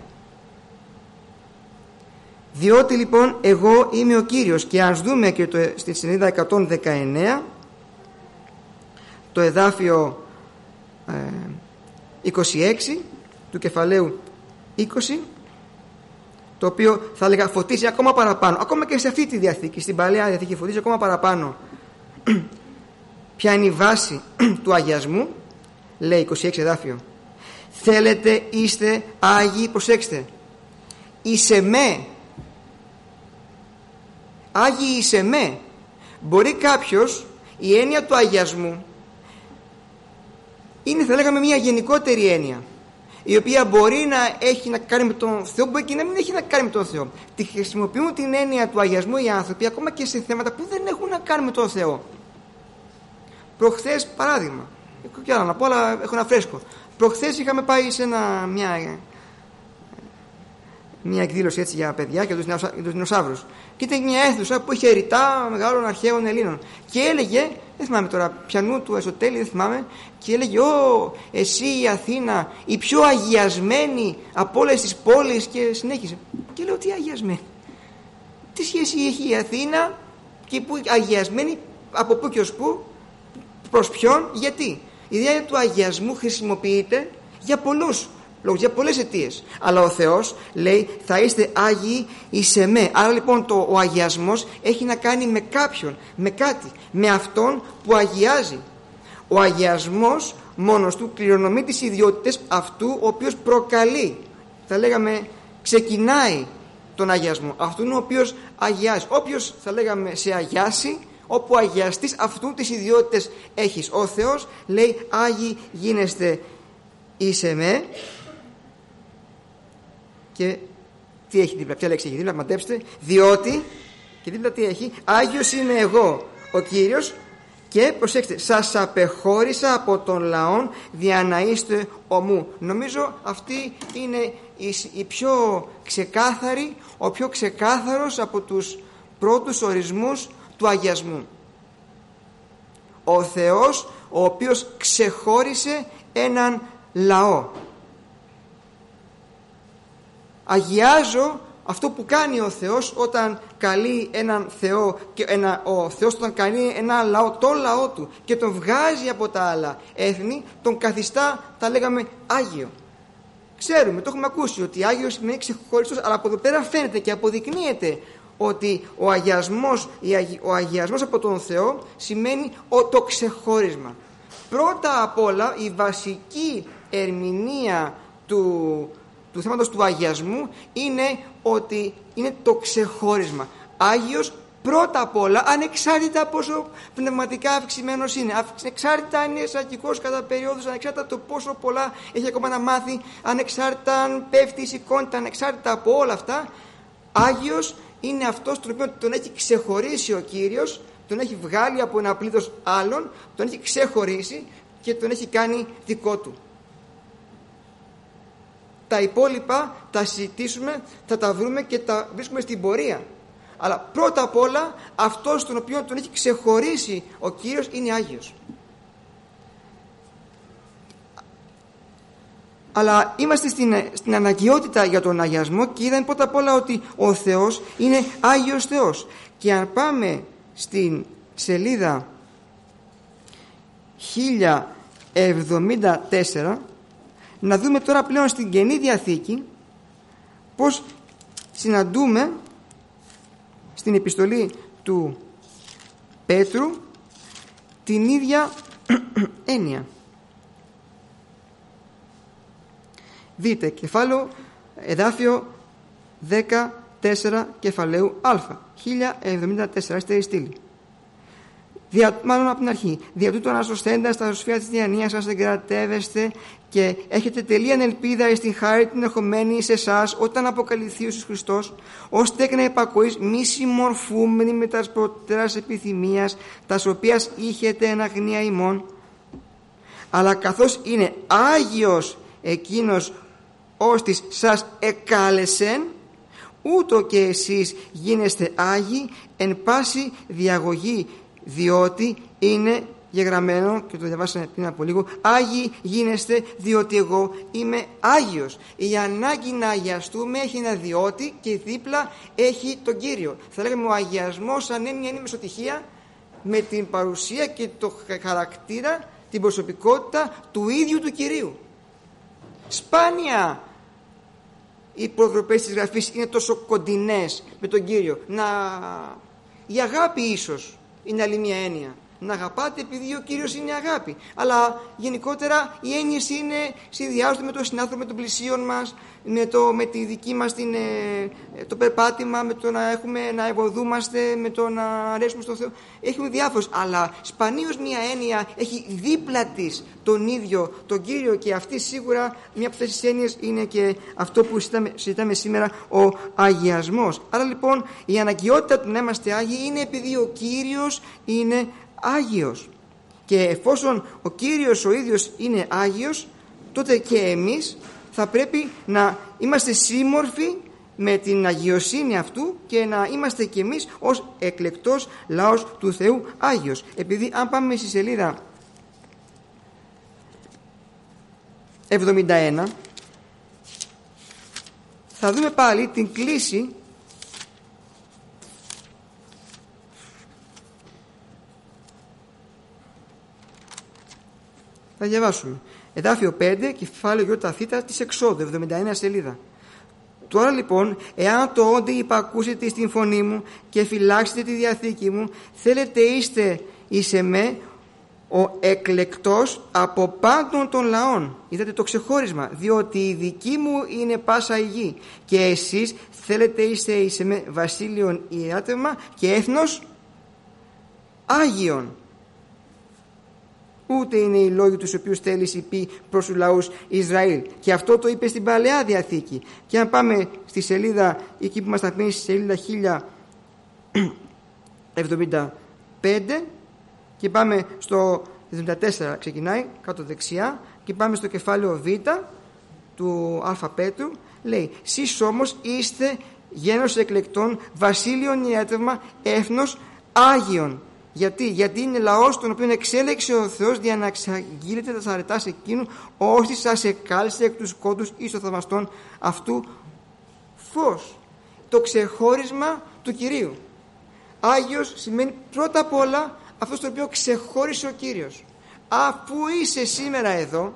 Διότι λοιπόν εγώ είμαι ο Κύριος. Και ας δούμε και το, στη σελίδα εκατόν δεκαεννέα, το εδάφιο ε, είκοσι έξι του κεφαλαίου είκοσι, το οποίο θα έλεγα φωτίζει ακόμα παραπάνω, ακόμα και σε αυτή τη Διαθήκη, στην Παλαιά Διαθήκη, φωτίζει ακόμα παραπάνω ποια είναι η βάση του αγιασμού. Λέει είκοσι έξι εδάφιο, θέλετε είστε Άγιοι, προσέξτε, είσαι με. Άγιοι είσαι με. Μπορεί κάποιος, η έννοια του αγιασμού είναι, θα λέγαμε, μια γενικότερη έννοια, η οποία μπορεί να έχει να κάνει με τον Θεό, μπορεί και να μην έχει να κάνει με τον Θεό. Τη χρησιμοποιούν την έννοια του αγιασμού οι άνθρωποι ακόμα και σε θέματα που δεν έχουν να κάνουν με τον Θεό. Προχθές, παράδειγμα, έχω κι άλλα να πω, αλλά έχω ένα φρέσκο. Προχθές είχαμε πάει σε ένα, μια, μια εκδήλωση έτσι για παιδιά και για τους δεινοσαύρους. Και ήταν μια αίθουσα που είχε ρητά μεγάλων αρχαίων Ελλήνων. Και έλεγε, δεν θυμάμαι τώρα πιανού του Εσωτέλη, δεν θυμάμαι, και έλεγε, «Ω, εσύ η Αθήνα, η πιο αγιασμένη από όλες τις πόλεις», και συνέχισε. Και λέω, «Τι αγιασμένη? Τι σχέση έχει η Αθήνα και που αγιασμένη, από πού και ως πού, προς ποιον, γιατί?» Η ιδέα του αγιασμού χρησιμοποιείται για πολλούς λόγους, για πολλές αιτίες. Αλλά ο Θεός λέει, θα είστε Άγιοι εις εμέ. Άρα λοιπόν το, ο αγιασμός έχει να κάνει με κάποιον, με κάτι, με αυτόν που αγιάζει. Ο αγιασμός μόνος του κληρονομεί τις ιδιότητες αυτού ο οποίος προκαλεί, θα λέγαμε ξεκινάει τον αγιασμό. Αυτού είναι ο οποίος αγιάζει. Όποιος, θα λέγαμε, σε αγιάσει, όπου αγιαστής, αυτού τις ιδιότητες έχεις. Ο Θεός λέει, Άγιοι γίνεστε εις εμέ. Και τι έχει δίπλα, ποια λέξη έχει δίπλα, μαντέψτε, διότι, και δίπλα τι έχει, Άγιος είμαι εγώ ο Κύριος, και προσέξτε, σας απεχώρησα από τον λαόν δια να είστε ομού. Νομίζω αυτή είναι η, η πιο ξεκάθαρη, ο πιο ξεκάθαρος από τους πρώτους ορισμούς του αγιασμού. ο Θεός ο οποίος ξεχώρισε έναν λαό. Αγιάζω αυτό που κάνει ο Θεός όταν καλεί έναν Θεό και ένα, ο Θεός όταν καλεί ένα λαό, το λαό του, και τον βγάζει από τα άλλα έθνη, τον καθιστά, τα λέγαμε, Άγιο. Ξέρουμε, το έχουμε ακούσει, ότι Άγιος σημαίνει ξεχωριστός, αλλά από εδώ πέρα φαίνεται και αποδεικνύεται ότι ο αγιασμός, ο αγιασμός από τον Θεό σημαίνει το ξεχώρισμα. Πρώτα απ' όλα η βασική ερμηνεία του, του θέματος του αγιασμού είναι ότι είναι το ξεχώρισμα. Άγιος πρώτα απ' όλα, ανεξάρτητα πόσο πνευματικά αυξημένος είναι, ανεξάρτητα αν είναι σακικός κατά περιόδους, ανεξάρτητα το πόσο πολλά έχει ακόμα να μάθει, ανεξάρτητα αν πέφτει η σηκώνητα, ανεξάρτητα από όλα αυτά, Άγιος είναι αυτός τον οποίο τον έχει ξεχωρίσει ο Κύριος, τον έχει βγάλει από ένα πλήθος άλλων, τον έχει ξεχωρίσει και τον έχει κάνει δικό του. Τα υπόλοιπα τα συζητήσουμε, θα τα βρούμε και τα βρίσκουμε στην πορεία. Αλλά πρώτα απ' όλα αυτός τον οποίο τον έχει ξεχωρίσει ο Κύριος είναι Άγιος. Αλλά είμαστε στην, στην αναγκαιότητα για τον αγιασμό και είδαμε πρώτα απ' όλα ότι ο Θεός είναι Άγιος Θεός. Και αν πάμε στην σελίδα χίλια εβδομήντα τέσσερα, να δούμε τώρα πλέον στην Καινή Διαθήκη πως συναντούμε στην επιστολή του Πέτρου την ίδια έννοια. Δείτε, κεφάλαιο, εδάφιο δεκατέσσερα κεφαλαίου Α, χίλια εβδομήντα τέσσερα, είστε η στήλη. Δια, μάλλον από την αρχή. Δια τούτο ανασωσθέντας τα σοφία της διανοίας σας εγκρατεύεστε και έχετε τελείαν ελπίδα εις την χάρη την ερχομένη σε εσάς όταν αποκαλυφθεί ο Ιησούς Χριστός, ως τέκνα υπακοής μη συμμορφούμενοι με τας προτέρας επιθυμίας, τας οποίας είχετε εν αγνία ημών, αλλά καθώς είναι Άγιος εκείνος ώστις σας εκάλεσεν, ούτω και εσείς γίνεστε Άγιοι εν πάση διαγωγή, διότι είναι γεγραμμένο, και το διαβάσαμε πριν από λίγο, Άγιοι γίνεστε διότι εγώ είμαι Άγιος. Η ανάγκη να αγιαστούμε έχει ένα διότι και δίπλα έχει τον Κύριο. Θα λέγαμε ο αγιασμός σαν έννοια είναι μεσοτυχία με την παρουσία και το χαρακτήρα, την προσωπικότητα του ίδιου του Κυρίου. Σπάνια οι προτροπές της Γραφής είναι τόσο κοντινές με τον Κύριο. Να... Η αγάπη ίσως είναι άλλη μια έννοια. Να αγαπάτε επειδή ο Κύριος είναι αγάπη. Αλλά γενικότερα οι έννοιες είναι, συνδυάζονται με τον συνάνθρωπο, με τον πλησίον μας, με, το, με τη δική μας την, ε, το περπάτημα, με το να, έχουμε, να ευωδούμαστε, με το να αρέσουμε στον Θεό. Έχουμε διάφορους, αλλά σπανίως μια έννοια έχει δίπλα της τον ίδιο τον Κύριο, και αυτή σίγουρα μια από αυτές τις έννοιες είναι και αυτό που συζητάμε, συζητάμε σήμερα, ο αγιασμός. Άρα λοιπόν η αναγκαιότητα του να είμαστε Άγιοι είναι επειδή ο Κύριος είναι Άγιος. Και εφόσον ο Κύριος ο ίδιος είναι Άγιος, τότε και εμείς θα πρέπει να είμαστε σύμμορφοι με την αγιοσύνη αυτού και να είμαστε και εμείς ως εκλεκτός λαός του Θεού Άγιος. Επειδή αν πάμε στη σελίδα εβδομήντα ένα, θα δούμε πάλι την κλίση θα διαβάσουμε. Εδάφιο πέντε, κεφάλαιο Ι θήτα της Εξόδου, εβδομήντα ένα σελίδα. Τώρα λοιπόν, εάν το όντι υπακούσετε στην φωνή μου και φυλάξετε τη διαθήκη μου, θέλετε είστε εις εμέ ο εκλεκτός από πάντων των λαών. Είδατε το ξεχώρισμα, διότι η δική μου είναι πάσα η γη και εσείς θέλετε είστε εις εμέ βασίλειον ιεράτευμα και έθνος Άγιον. Ούτε είναι οι λόγοι τους οποίους θέλεις πει προς τους λαούς Ισραήλ. Και αυτό το είπε στην Παλαιά Διαθήκη. Και αν πάμε στη σελίδα, εκεί που μας τα πει, στη σελίδα χίλια εβδομήντα πέντε, και πάμε στο εβδομήντα τέσσερα, ξεκινάει κάτω δεξιά, και πάμε στο κεφάλαιο Β του Α Πέτρου, λέει: «Σεις όμως είστε γένος εκλεκτών, βασίλειον ιεράτευμα, έθνος Άγιον, Γιατί, γιατί είναι λαός τον οποίο εξέλεξε ο Θεός για να εξαγγείλετε τα αρετά σε εκείνου, όσοι σας εκάλεσε εκ του σκότους εις το θαυμαστόν αυτού φως. Το ξεχώρισμα του Κυρίου. Άγιος σημαίνει πρώτα απ' όλα αυτό το οποίο ξεχώρισε ο Κύριος. Αφού είσαι σήμερα εδώ,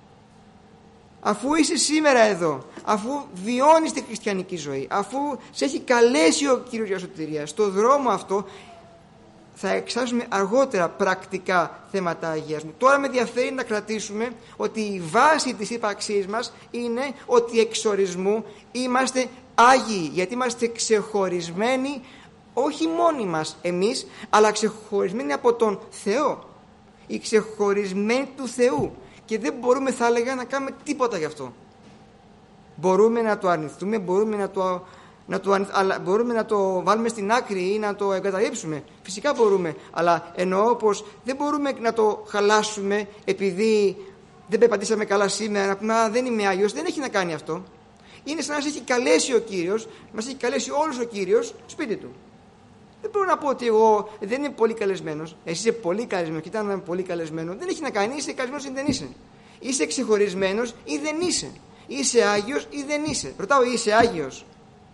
αφού είσαι σήμερα εδώ, αφού βιώνεις τη χριστιανική ζωή, αφού σε έχει καλέσει ο Κύριος για σωτηρία, στο δρόμο αυτό θα εξάσουμε αργότερα πρακτικά θέματα αγιασμού. Τώρα με ενδιαφέρει να κρατήσουμε ότι η βάση της ύπαρξής μας είναι ότι εξ ορισμού είμαστε Άγιοι, γιατί είμαστε ξεχωρισμένοι, όχι μόνοι μας εμείς, αλλά ξεχωρισμένοι από τον Θεό, οι ξεχωρισμένοι του Θεού, και δεν μπορούμε, θα έλεγα, να κάνουμε τίποτα γι' αυτό. Μπορούμε να το αρνηθούμε, μπορούμε να το, να το, αρνηθ, αλλά μπορούμε να το βάλουμε στην άκρη ή να το εγκαταλείψουμε, φυσικά μπορούμε, αλλά εννοώ πως δεν μπορούμε να το χαλάσουμε επειδή δεν περπατήσαμε καλά σήμερα, να πούμε δεν είμαι Άγιος. Δεν έχει να κάνει αυτό. Είναι σαν να μας έχει καλέσει ο Κύριος, μας έχει καλέσει όλος ο Κύριος σπίτι του. Δεν μπορώ να πω ότι εγώ δεν είμαι πολύ καλεσμένος. Εσύ είσαι πολύ καλεσμένος, κοιτά να είμαι πολύ καλεσμένο. Δεν έχει να κάνει, είσαι καλεσμένος ή δεν είσαι. Είσαι ξεχωρισμένος ή δεν είσαι. Είσαι Άγιος ή δεν είσαι. Ρωτάω, είσαι Άγιος?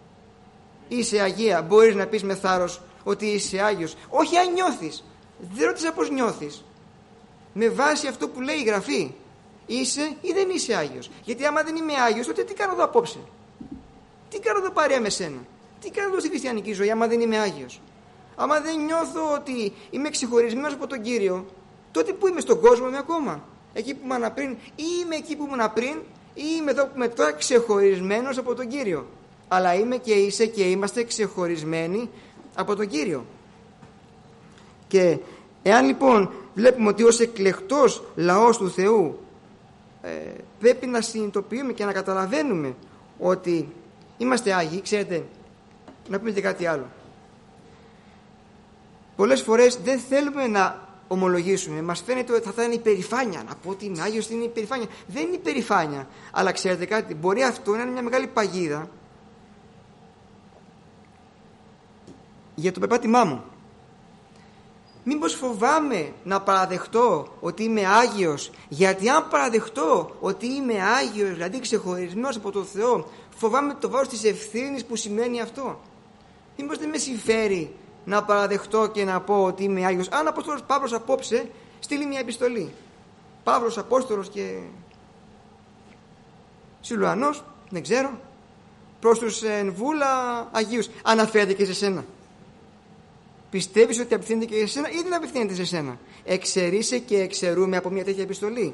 Είσαι Αγία? Μπορείς να πεις με θάρρος ότι είσαι Άγιος? Όχι αν νιώθεις. Δεν ρώτησα πώς νιώθεις. Με βάση αυτό που λέει η Γραφή. Είσαι ή δεν είσαι Άγιος? Γιατί άμα δεν είμαι Άγιος, τότε τι κάνω εδώ απόψε? Τι κάνω εδώ παρέα με σένα? Τι κάνω εδώ στη χριστιανική ζωή άμα δεν είμαι Άγιος? Άμα δεν νιώθω ότι είμαι ξεχωρισμένος από τον Κύριο, τότε που είμαι στον κόσμο είμαι ακόμα? Εκεί που ήμουν πριν, ή είμαι εκεί που ήμουν πριν, ή είμαι εδώ που είμαι τώρα ξεχωρισμένος από τον Κύριο? Αλλά είμαι και είσαι και είμαστε ξεχωρισμένοι από τον Κύριο. Και εάν λοιπόν βλέπουμε ότι ως εκλεκτός λαός του Θεού ε, πρέπει να συνειδητοποιούμε και να καταλαβαίνουμε ότι είμαστε Άγιοι, ξέρετε, να πούμε και κάτι άλλο. Πολλές φορές δεν θέλουμε να ομολογήσουμε. Μας φαίνεται ότι θα είναι υπερηφάνεια. Να πω ότι είμαι Άγιος είναι υπερηφάνεια. Δεν είναι υπερηφάνεια. Αλλά ξέρετε κάτι, μπορεί αυτό να είναι μια μεγάλη παγίδα για το περπάτημά μου. Μήπως φοβάμαι να παραδεχτώ ότι είμαι Άγιος? Γιατί αν παραδεχτώ ότι είμαι Άγιος, δηλαδή ξεχωρισμένος από τον Θεό, φοβάμαι το βάρος της ευθύνης που σημαίνει αυτό. Μήπως δεν με συμφέρει να παραδεχτώ και να πω ότι είμαι Άγιος? Αν ο Απόστολος Παύλος απόψε στείλει μια επιστολή, Παύλος Απόστολος και Σιλουανός, δεν ξέρω, προς τους Ενβούλα Αγίους, αναφέρεται και σε σένα? Πιστεύεις ότι απευθύνεται και σε σένα ή δεν απευθύνεται σε σένα? Εξαιρείσαι και εξαιρούμε από μια τέτοια επιστολή.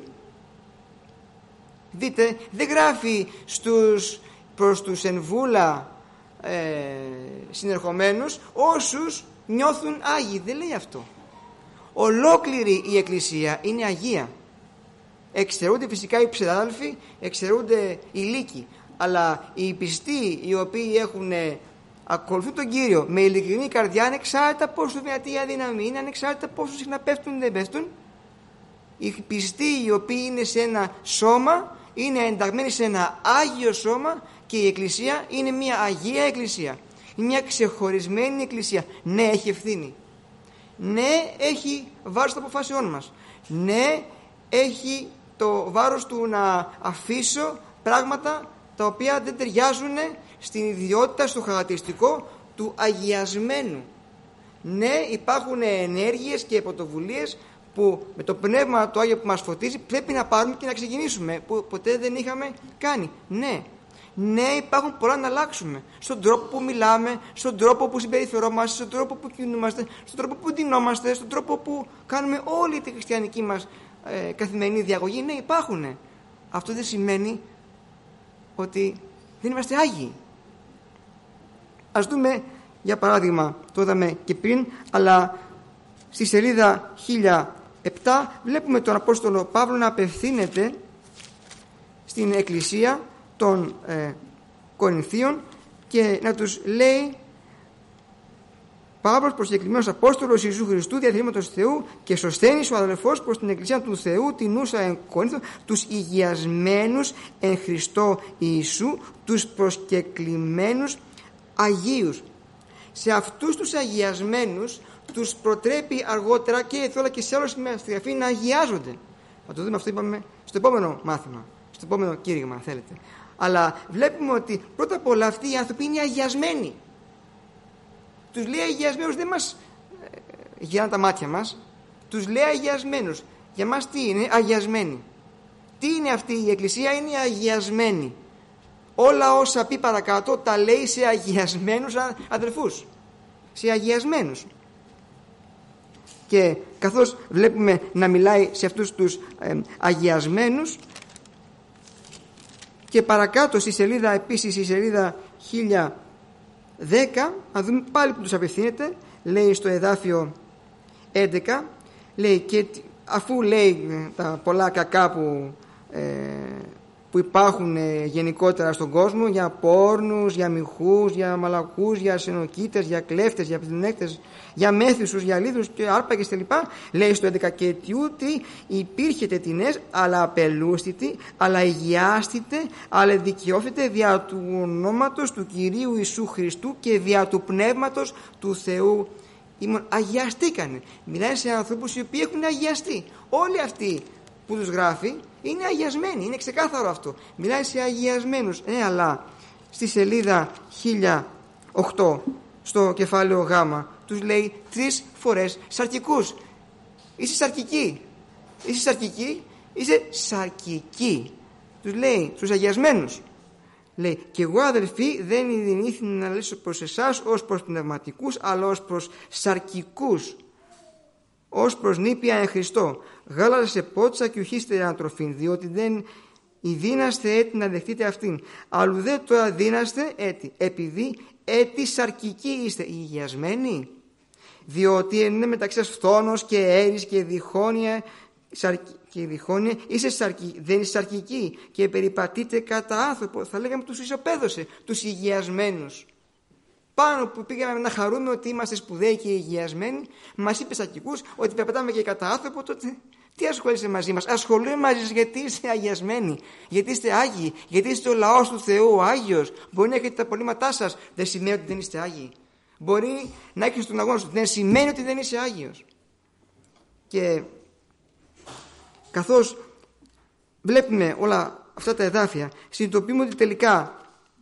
Δείτε, δεν γράφει στους, προς τους Ενβούλα ε, συνερχομένους όσους νιώθουν Άγιοι. Δεν λέει αυτό. Ολόκληρη η Εκκλησία είναι Αγία. Εξαιρούνται φυσικά οι ψευδάδελφοι, εξαιρούνται οι λύκοι, αλλά οι πιστοί οι οποίοι έχουν ακολουθούν τον Κύριο με ειλικρινή καρδιά, ανεξάρτητα πόσο δυνατή η αδύναμη είναι, ανεξάρτητα πόσο συχνά πέφτουν ή δεν πέφτουν, οι πιστοί οι οποίοι είναι σε ένα σώμα, είναι ενταγμένοι σε ένα Άγιο σώμα, και η Εκκλησία είναι μια Αγία Εκκλησία. Είναι μια ξεχωρισμένη Εκκλησία. Ναι, έχει ευθύνη. Ναι, έχει βάρος των αποφάσεών μας. Ναι, έχει το βάρος του να αφήσω πράγματα τα οποία δεν ταιριάζουν στην ιδιότητα, στο χαρακτηριστικό του αγιασμένου. Ναι, υπάρχουν ενέργειες και πρωτοβουλίες που με το πνεύμα το Άγιο που μας φωτίζει πρέπει να πάρουμε και να ξεκινήσουμε, που ποτέ δεν είχαμε κάνει. Ναι, ναι, υπάρχουν πολλά να αλλάξουμε. Στον τρόπο που μιλάμε, στον τρόπο που συμπεριφερόμαστε, στον τρόπο που κινούμαστε, στον τρόπο που ντυνόμαστε, στον τρόπο που κάνουμε όλη τη χριστιανική μας ε, καθημερινή διαγωγή. Ναι, υπάρχουν. Αυτό δεν σημαίνει ότι δεν είμαστε Άγιοι. Ας δούμε για παράδειγμα, το είδαμε και πριν, αλλά στη σελίδα χίλια επτά βλέπουμε τον Απόστολο Παύλο να απευθύνεται στην Εκκλησία των ε, Κορινθίων και να τους λέει: Παύλος, προσκεκλημένος Απόστολος Ιησού Χριστού, διαθλίματος Θεού, και Σωσθένης ο αδελφός προς την Εκκλησία του Θεού, την ούσα εν Κορίνθο, τους υγιασμένους εν Χριστώ Ιησού, τους προσκεκλημένους Αγίους. Σε αυτούς τους αγιασμένους τους προτρέπει αργότερα και όλα και σε όλα σημεία στη Γραφή να αγιάζονται. Θα το δούμε αυτό, είπαμε, στο επόμενο μάθημα, στο επόμενο κήρυγμα, αν θέλετε. Αλλά βλέπουμε ότι πρώτα απ' όλα αυτοί οι άνθρωποι είναι αγιασμένοι. Τους λέει αγιασμένους, δεν μας ε, γυρνάνε τα μάτια μας. Τους λέει αγιασμένους. Για μας τι είναι? Αγιασμένοι. Τι είναι αυτή η Εκκλησία? Είναι αγιασμένη. Όλα όσα πει παρακάτω τα λέει σε αγιασμένους αδελφούς. Σε αγιασμένους. Και καθώς βλέπουμε να μιλάει σε αυτούς τους ε, αγιασμένους, και παρακάτω στη σελίδα, επίσης στη σελίδα χίλια δέκα, να δούμε πάλι που τους απευθύνεται. Λέει στο εδάφιο έντεκα, λέει, και αφού λέει τα πολλά κακά που, ε, που υπάρχουν ε, γενικότερα στον κόσμο, για πόρνους, για μοιχούς, για μαλακούς, για ασενοκίτες, για κλέφτες, για πιδινέκτες, για μέθησους, για λίδους και άρπαγες κλπ. Λέει στο έντεκα, και τιούτη υπήρχε τετινές, αλλά απελούστητη, αλλά υγιάστητε, αλλά δικαιώθητε δια του ονόματος του Κυρίου Ιησού Χριστού και δια του Πνεύματος του Θεού. Αγιαστήκανε. Μιλάει σε ανθρώπους οι οποίοι έχουν αγιαστεί. Όλοι αυτοί που τους γράφει είναι αγιασμένοι, είναι ξεκάθαρο αυτό. Μιλάει σε αγιασμένους. Ε, αλλά στη σελίδα χίλια οκτώ, στο κεφάλαιο Γ, τους λέει τρεις φορές σαρκικούς. Είσαι σαρκική. Είσαι σαρκική. Είσαι σαρκική. Τους λέει στους αγιασμένους. Λέει, και εγώ αδελφοί δεν ειδηνήθη να λύσω προς εσάς ως προς πνευματικούς, αλλά ως προς σαρκικούς, ως προς νήπια εν Χριστώ. Γάλα σε πότσα και ουχίστε ανατροφήν, διότι δεν ειδίναστε έτη να δεχτείτε αυτήν. Αλλού δε το αδύναστε έτη, επειδή έτη σαρκικοί είστε. Υγιασμένοι, διότι είναι μεταξύ σας φθόνος και αίρις και διχόνοια, σαρκ... και διχόνοια, είσαι σαρκι... δεν είσαι σαρκικοί και περιπατείτε κατά άνθρωπο. Θα λέγαμε τους ισοπαίδωσε, τους υγιασμένους. Πάνω που πήγαμε να χαρούμε ότι είμαστε σπουδαίοι και υγιασμένοι, μας είπε σαρκικούς ότι περπατάμε και κατά άνθρωπο, τότε τι ασχολείσαι μαζί μας? Ασχολούμαι μαζί σας γιατί είστε αγιασμένοι, γιατί είστε άγιοι, γιατί είστε ο λαός του Θεού, ο Άγιος. Μπορεί να έχετε τα προβλήματά σας, δεν σημαίνει ότι δεν είστε άγιοι. Μπορεί να έχεις τον αγώνα σου, δεν σημαίνει ότι δεν είσαι άγιος. Και καθώς βλέπουμε όλα αυτά τα εδάφια, συνειδητοποιούμε ότι τελικά,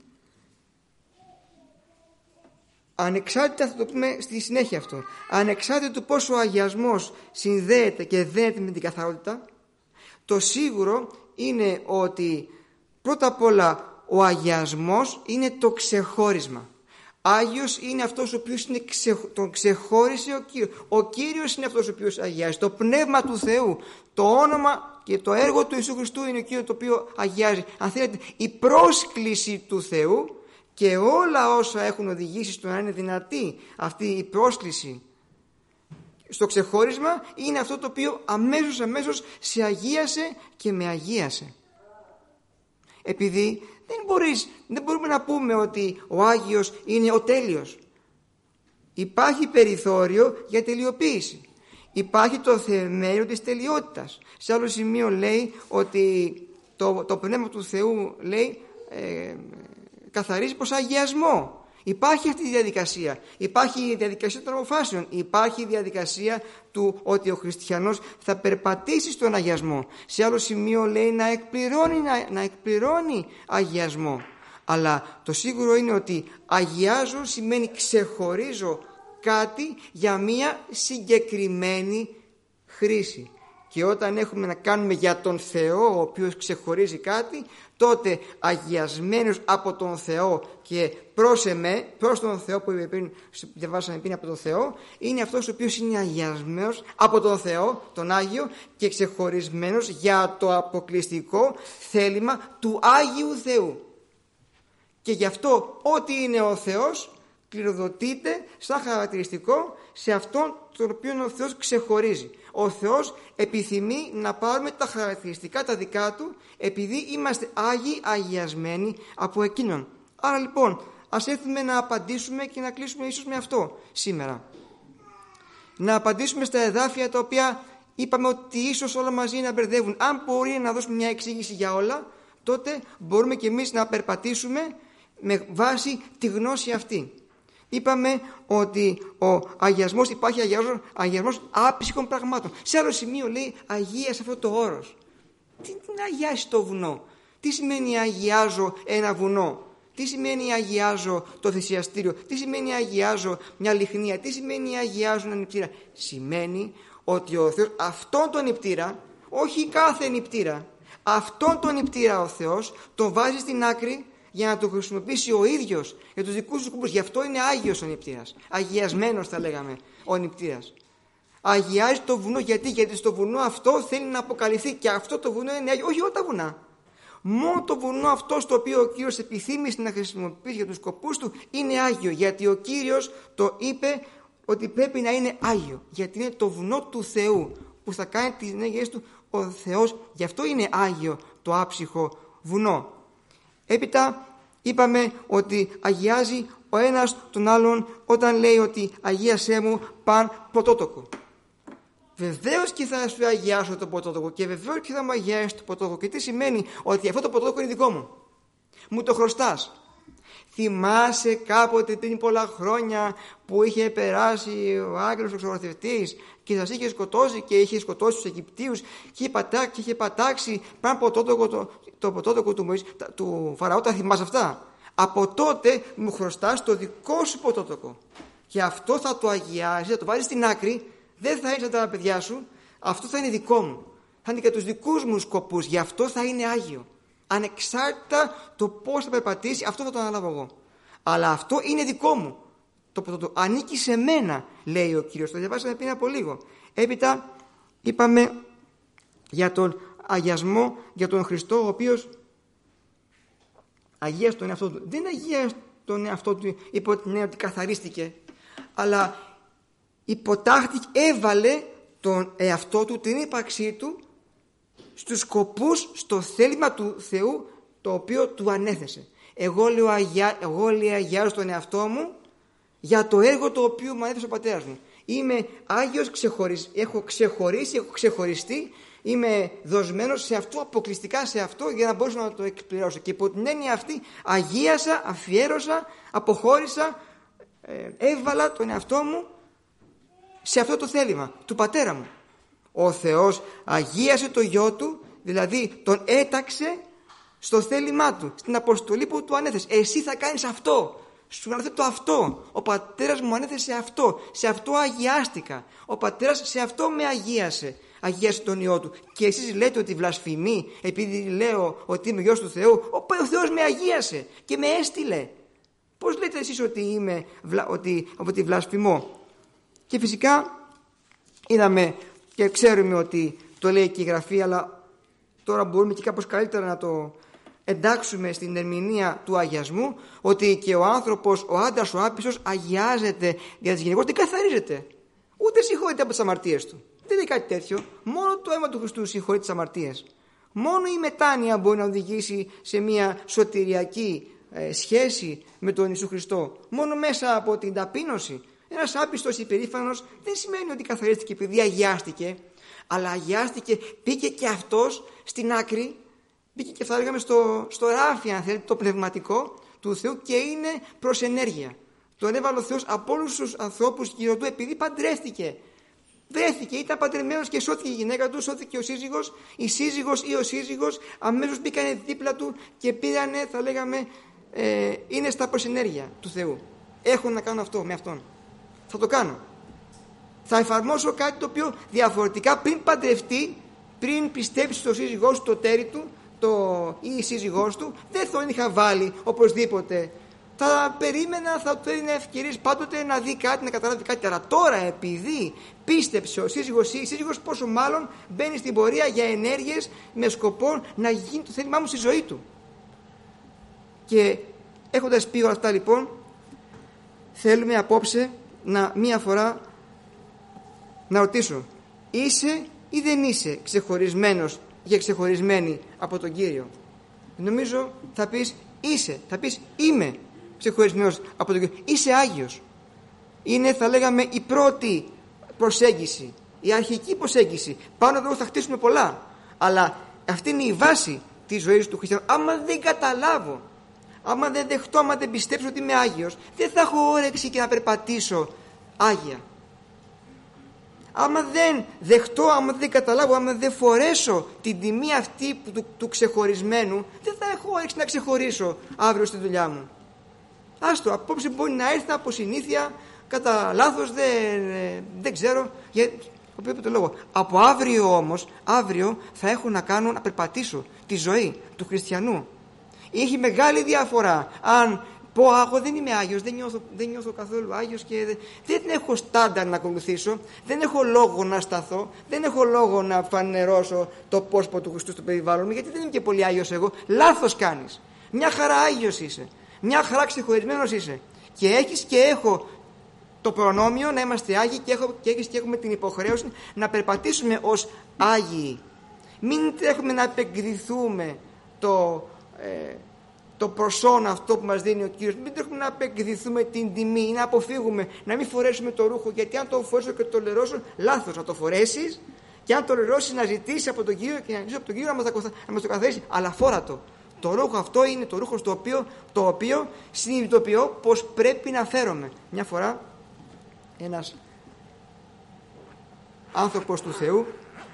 ανεξάρτητα, θα το πούμε στη συνέχεια αυτό, ανεξάρτητα του πόσο ο αγιασμός συνδέεται και δένεται με την καθαρότητα, το σίγουρο είναι ότι πρώτα απ' όλα ο αγιασμός είναι το ξεχώρισμα. Άγιος είναι αυτός ο οποίος είναι ξε... τον ξεχώρισε ο Κύριος. Ο Κύριος είναι αυτός ο οποίος αγιάζει. Το Πνεύμα του Θεού, το όνομα και το έργο του Ιησού Χριστού είναι ο Κύριος το οποίο αγιάζει. Αν θέλετε, η πρόσκληση του Θεού και όλα όσα έχουν οδηγήσει στο να είναι δυνατή αυτή η πρόσκληση στο ξεχώρισμα, είναι αυτό το οποίο αμέσως αμέσως σε αγίασε και με αγίασε. Επειδή δεν, μπορείς, δεν μπορούμε να πούμε ότι ο Άγιος είναι ο τέλειος. Υπάρχει περιθώριο για τελειοποίηση. Υπάρχει το θεμέλιο της τελειότητας. Σε άλλο σημείο λέει ότι το, το Πνεύμα του Θεού λέει, ε, καθαρίζει προς αγιασμό. Υπάρχει αυτή η διαδικασία. Υπάρχει η διαδικασία των αποφάσεων. Υπάρχει η διαδικασία του ότι ο χριστιανός θα περπατήσει στον αγιασμό. Σε άλλο σημείο λέει να εκπληρώνει, να, να εκπληρώνει αγιασμό. Αλλά το σίγουρο είναι ότι αγιάζω σημαίνει ξεχωρίζω κάτι για μία συγκεκριμένη χρήση. Και όταν έχουμε να κάνουμε για τον Θεό, ο οποίος ξεχωρίζει κάτι, τότε αγιασμένος από τον Θεό και προς εμέ, προς τον Θεό που πριν, διαβάσαμε πριν από τον Θεό, είναι αυτός ο οποίος είναι αγιασμένος από τον Θεό, τον Άγιο, και ξεχωρισμένος για το αποκλειστικό θέλημα του Άγιου Θεού. Και γι' αυτό ό,τι είναι ο Θεός κληροδοτείται σαν χαρακτηριστικό σε αυτόν τον οποίο ο Θεός ξεχωρίζει. Ο Θεός επιθυμεί να πάρουμε τα χαρακτηριστικά τα δικά Του, επειδή είμαστε άγιοι, αγιασμένοι από Εκείνον. Άρα λοιπόν ας έρθουμε να απαντήσουμε και να κλείσουμε ίσως με αυτό σήμερα. Να απαντήσουμε στα εδάφια τα οποία είπαμε ότι ίσως όλα μαζί να μπερδεύουν. Αν μπορεί να δώσουμε μια εξήγηση για όλα, τότε μπορούμε και εμείς να περπατήσουμε με βάση τη γνώση αυτή. είπαμε ότι ο αγιασμός, υπάρχει αγιασμός, αγιασμός άψυχων πραγμάτων. Σε άλλο σημείο λέει αγίασε αυτό το όρος. Τι να αγιάσει το βουνό? Τι σημαίνει αγιάζω ένα βουνό? Τι σημαίνει αγιάζω το θυσιαστήριο? Τι σημαίνει αγιάζω μια λιχνία? Τι σημαίνει αγιάζω ένα νηπτήρα? Σημαίνει ότι ο Θεός αυτόν τον νηπτήρα, όχι κάθε νηπτήρα, αυτόν τον νηπτήρα ο Θεός τον βάζει στην άκρη για να το χρησιμοποιήσει ο ίδιος για τους δικούς του σκοπούς. Γι' αυτό είναι άγιος ο νηπτήρας. Αγιασμένος θα λέγαμε ο νηπτήρας. Αγιάζει το βουνό. Γιατί? Γιατί στο βουνό αυτό θέλει να αποκαλυφθεί. Και αυτό το βουνό είναι άγιο. Όχι όλα τα βουνά. Μόνο το βουνό αυτό στο οποίο ο Κύριος επιθύμησε να χρησιμοποιήσει για τους σκοπούς του είναι άγιο. Γιατί ο Κύριος το είπε ότι πρέπει να είναι άγιο. Γιατί είναι το βουνό του Θεού που θα κάνει τις ενέργειές του ο Θεός. Γι' αυτό είναι άγιο το άψυχο βουνό. Έπειτα είπαμε ότι αγιάζει ο ένας τον άλλον όταν λέει ότι αγίασέ μου παν πρωτότοκο. Βεβαίως και θα σου αγιάσω το πρωτότοκο και βεβαίως και θα μου αγιάσει το πρωτότοκο. Και τι σημαίνει? Ότι αυτό το πρωτότοκο είναι δικό μου. Μου το χρωστάς. Θυμάσαι κάποτε πριν πολλά χρόνια που είχε περάσει ο άγγελος ο εξορθευτής και σας είχε σκοτώσει και είχε σκοτώσει τους Αιγυπτίους και είχε πατάξει, και είχε πατάξει πάνω από το πρωτότοκο, το, το πρωτότοκο του, του Φαραώ? Τα θυμάσαι αυτά? Από τότε μου χρωστάς το δικό σου πρωτότοκο και αυτό θα το αγιάζει, θα το βάλεις στην άκρη. Δεν θα είναι σαν τα παιδιά σου, αυτό θα είναι δικό μου. Θα είναι για τους δικούς μου σκοπούς, γι' αυτό θα είναι άγιο. Ανεξάρτητα το πώς θα περπατήσει, αυτό θα το αναλάβω εγώ. Αλλά αυτό είναι δικό μου. Το, το, το, ανήκει σε μένα, λέει ο Κύριος. Το διαβάσαμε πριν από λίγο. Έπειτα είπαμε για τον αγιασμό, για τον Χριστό, ο οποίος αγίασε τον εαυτό του. Δεν αγίασε τον εαυτό του υπό την έννοια ότι καθαρίστηκε, αλλά υποτάχθηκε, έβαλε τον εαυτό του, την ύπαρξή του στους σκοπούς, στο θέλημα του Θεού το οποίο του ανέθεσε. Εγώ λέω, αγιά, εγώ λέω αγιάζω τον εαυτό μου για το έργο το οποίο μου ανέθεσε ο πατέρας μου. Είμαι άγιος, ξεχωρισ... έχω ξεχωρίσει, έχω ξεχωριστεί, είμαι δοσμένος σε αυτό, αποκλειστικά σε αυτό, για να μπορέσω να το εκπληρώσω. Και υπό την έννοια αυτή αγίασα, αφιέρωσα, αποχώρησα, ε, έβαλα τον εαυτό μου σε αυτό το θέλημα του πατέρα μου. Ο Θεός αγίασε το γιο του, δηλαδή τον έταξε στο θέλημά του, στην αποστολή που του ανέθεσε. Εσύ θα κάνεις αυτό, σου αναθέτω αυτό. Ο πατέρας μου ανέθεσε αυτό, σε αυτό αγιάστηκα. Ο πατέρας σε αυτό με αγίασε, αγίασε τον ιό του. Και εσείς λέτε ότι βλασφημεί επειδή λέω ότι είμαι γιος του Θεού? Ο Θεός με αγίασε και με έστειλε. Πώς λέτε εσείς ότι είμαι, ότι, ότι βλασφημώ? Και φυσικά είδαμε και ξέρουμε ότι το λέει και η Γραφή, αλλά τώρα μπορούμε και κάπως καλύτερα να το εντάξουμε στην ερμηνεία του αγιασμού, ότι και ο άνθρωπος, ο άντρας, ο άπιστος αγιάζεται για τις γυναίκες, δεν καθαρίζεται, ούτε συγχωρείται από τις αμαρτίες του. Δεν είναι κάτι τέτοιο. Μόνο το αίμα του Χριστού συγχωρεί τις αμαρτίες. Μόνο η μετάνοια μπορεί να οδηγήσει σε μια σωτηριακή ε, σχέση με τον Ιησού Χριστό. Μόνο μέσα από την ταπείνωση. Ένας άπιστος υπερήφανος δεν σημαίνει ότι καθαρίστηκε επειδή αγιάστηκε, αλλά αγιάστηκε, πήγε και αυτός στην άκρη, πήγε και θα λέγαμε στο, στο ράφι, αν θέλετε, το πνευματικό του Θεού, και είναι προς ενέργεια. Τον έβαλε ο Θεός από όλους τους ανθρώπους γύρω του επειδή παντρεύτηκε. Βρέθηκε, ήταν παντρεμένος και σώθηκε η γυναίκα του, σώθηκε ο σύζυγος, η σύζυγος ή ο σύζυγος αμέσως μπήκανε δίπλα του και πήρανε, θα λέγαμε, ε, είναι στα προσενέργεια του Θεού. Έχω να κάνω αυτό με αυτόν. Θα το κάνω. Θα εφαρμόσω κάτι το οποίο διαφορετικά πριν παντρευτεί, πριν πιστέψει στο σύζυγό του, το τέρι του το, ή η σύζυγός του, δεν θα τον είχα βάλει οπωσδήποτε. Θα περίμενα, θα του έδινε ευκαιρίες πάντοτε να δει κάτι, να καταλάβει κάτι. Αλλά τώρα, επειδή πίστεψε ο σύζυγος ή η σύζυγος, πόσο μάλλον μπαίνει στην πορεία για ενέργειες με σκοπό να γίνει το θέλημά μου στη ζωή του. Και έχοντας πει όλα αυτά, λοιπόν, θέλουμε απόψε να μία φορά να ρωτήσω, είσαι ή δεν είσαι ξεχωρισμένος και ξεχωρισμένη από τον Κύριο? Νομίζω θα πεις είσαι, θα πεις είμαι ξεχωρισμένος από τον Κύριο, είσαι Άγιος. Είναι, θα λέγαμε, η πρώτη προσέγγιση, η αρχική προσέγγιση. Πάνω εδώ θα χτίσουμε πολλά, αλλά αυτή είναι η βάση της ζωής του χριστιανού. Άμα δεν καταλάβω, Άμα δεν δεχτώ, άμα δεν πιστέψω ότι είμαι Άγιος, δεν θα έχω όρεξη και να περπατήσω Άγια. Άμα δεν δεχτώ, άμα δεν καταλάβω, άμα δεν φορέσω την τιμή αυτή του, του ξεχωρισμένου, δεν θα έχω όρεξη να ξεχωρίσω αύριο στη δουλειά μου. Άστο, απόψε μπορεί να έρθει από συνήθεια, κατά λάθος, δεν, δεν ξέρω. Για, από το λόγο. Από αύριο όμως, αύριο θα έχω να κάνω, να περπατήσω τη ζωή του χριστιανού. Έχει μεγάλη διαφορά αν πω, εγώ δεν είμαι Άγιος, δεν νιώθω, δεν νιώθω καθόλου Άγιος και δεν, δεν έχω στάνταρ να ακολουθήσω, δεν έχω λόγο να σταθώ, δεν έχω λόγο να φανερώσω το πρόσωπο του Χριστού στο περιβάλλον μου, γιατί δεν είμαι και πολύ Άγιος εγώ. Λάθος κάνεις. Μια χαρά Άγιος είσαι. Μια χαρά ξεχωρισμένος είσαι. Και έχεις και έχω το προνόμιο να είμαστε Άγιοι και, έχω, και έχεις και έχουμε την υποχρέωση να περπατήσουμε ως Άγιοι. Μην τρέχουμε να επεκδηθούμε το... Ε, το προσόν αυτό που μας δίνει ο Κύριος. Μην τρέχουμε να απεκδηθούμε την τιμή ή να αποφύγουμε, να μην φορέσουμε το ρούχο, γιατί αν το φορέσω και το λερώσω, λάθος. Να το φορέσεις και αν το λερώσεις να ζητήσεις από τον Κύριο και να ζητήσεις από τον Κύριο να μας, να μας το καθαρίσει. Αλλά φόρα το. Το ρούχο αυτό είναι το ρούχο στο οποίο, το οποίο συνειδητοποιώ πως πρέπει να φέρομαι. Μια φορά ένας άνθρωπος του Θεού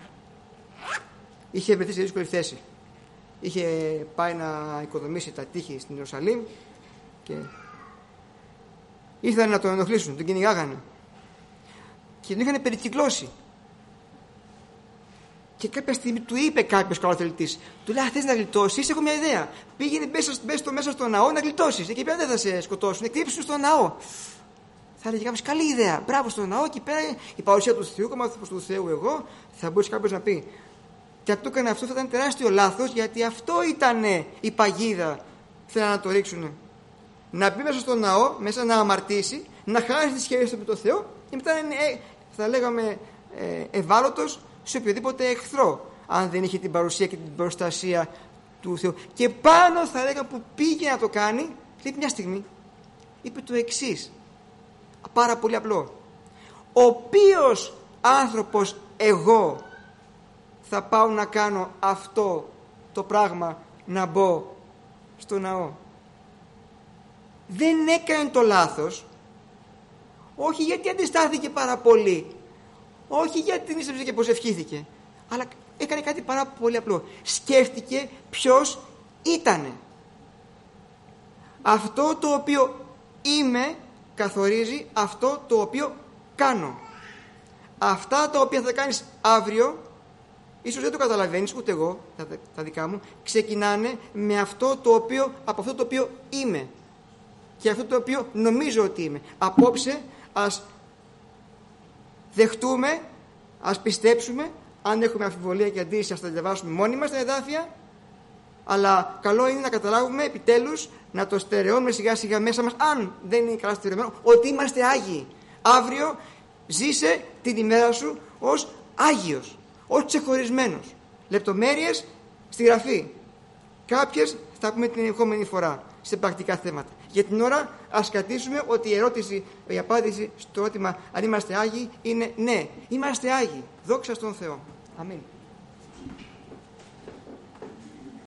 είχε βρεθεί σε δύσκολη θέση. Είχε πάει να οικοδομήσει τα τείχη στην Ιερουσαλήμ και ήρθαν να τον ενοχλήσουν, τον κυνηγάγανε και τον είχαν περικυκλώσει. Και κάποια στιγμή του είπε κάποιος καλοθελητής, του λέει: θες να γλιτώσεις, έχω μια ιδέα. Πήγαινε μέσα, μέσα στο ναό να γλιτώσεις. Εκεί πέρα δεν θα σε σκοτώσουν, εκτύπησουν στο ναό. Θα έλεγε κάποιος: καλή ιδέα. Μπράβο, στο ναό, εκεί πέρα η παρουσία του Θεού, como άνθρωπος του Θεού εγώ, θα μπορούσε κάποιος να πει. Και αν το έκανε αυτό θα ήταν τεράστιο λάθος, γιατί αυτό ήταν η παγίδα. Θέλανε να το ρίξουν. Να μπει μέσα στο ναό, μέσα να αμαρτήσει, να χάσει τη σχέση του με τον Θεό και μετά είναι, ε, θα λέγαμε, ε, ευάλωτος σε οποιοδήποτε εχθρό, αν δεν είχε την παρουσία και την προστασία του Θεού. Και πάνω θα λέγαμε που πήγε να το κάνει, είπε μια στιγμή, είπε το εξής, πάρα πολύ απλό. Ο οποίος άνθρωπος εγώ θα πάω να κάνω αυτό το πράγμα, να μπω στο ναό? Δεν έκανε το λάθος, όχι γιατί αντιστάθηκε πάρα πολύ, όχι γιατί την ίστεψε και προσευχήθηκε, αλλά έκανε κάτι πάρα πολύ απλό. Σκέφτηκε ποιος ήτανε. Αυτό το οποίο είμαι καθορίζει αυτό το οποίο κάνω. Αυτά τα οποία θα κάνεις αύριο, ίσως δεν το καταλαβαίνεις ούτε εγώ, τα, τα δικά μου, ξεκινάνε με αυτό το οποίο, από αυτό το οποίο είμαι και αυτό το οποίο νομίζω ότι είμαι. Απόψε ας δεχτούμε, ας πιστέψουμε, αν έχουμε αμφιβολία και αντίρρηση ας τα διαβάσουμε μόνοι μας τα εδάφια, αλλά καλό είναι να καταλάβουμε επιτέλους, να το στερεώνουμε σιγά σιγά μέσα μας, αν δεν είναι καλά στερεωμένο, ότι είμαστε Άγιοι. Αύριο ζήσε την ημέρα σου ως Άγιος, ως ξεχωρισμένος. Λεπτομέρειες στη γραφή. Κάποιες θα πούμε την επόμενη φορά σε πρακτικά θέματα. Για την ώρα ας κρατήσουμε ότι η ερώτηση, η απάντηση στο ερώτημα αν είμαστε Άγιοι είναι ναι, είμαστε Άγιοι. Δόξα στον Θεό. Αμήν.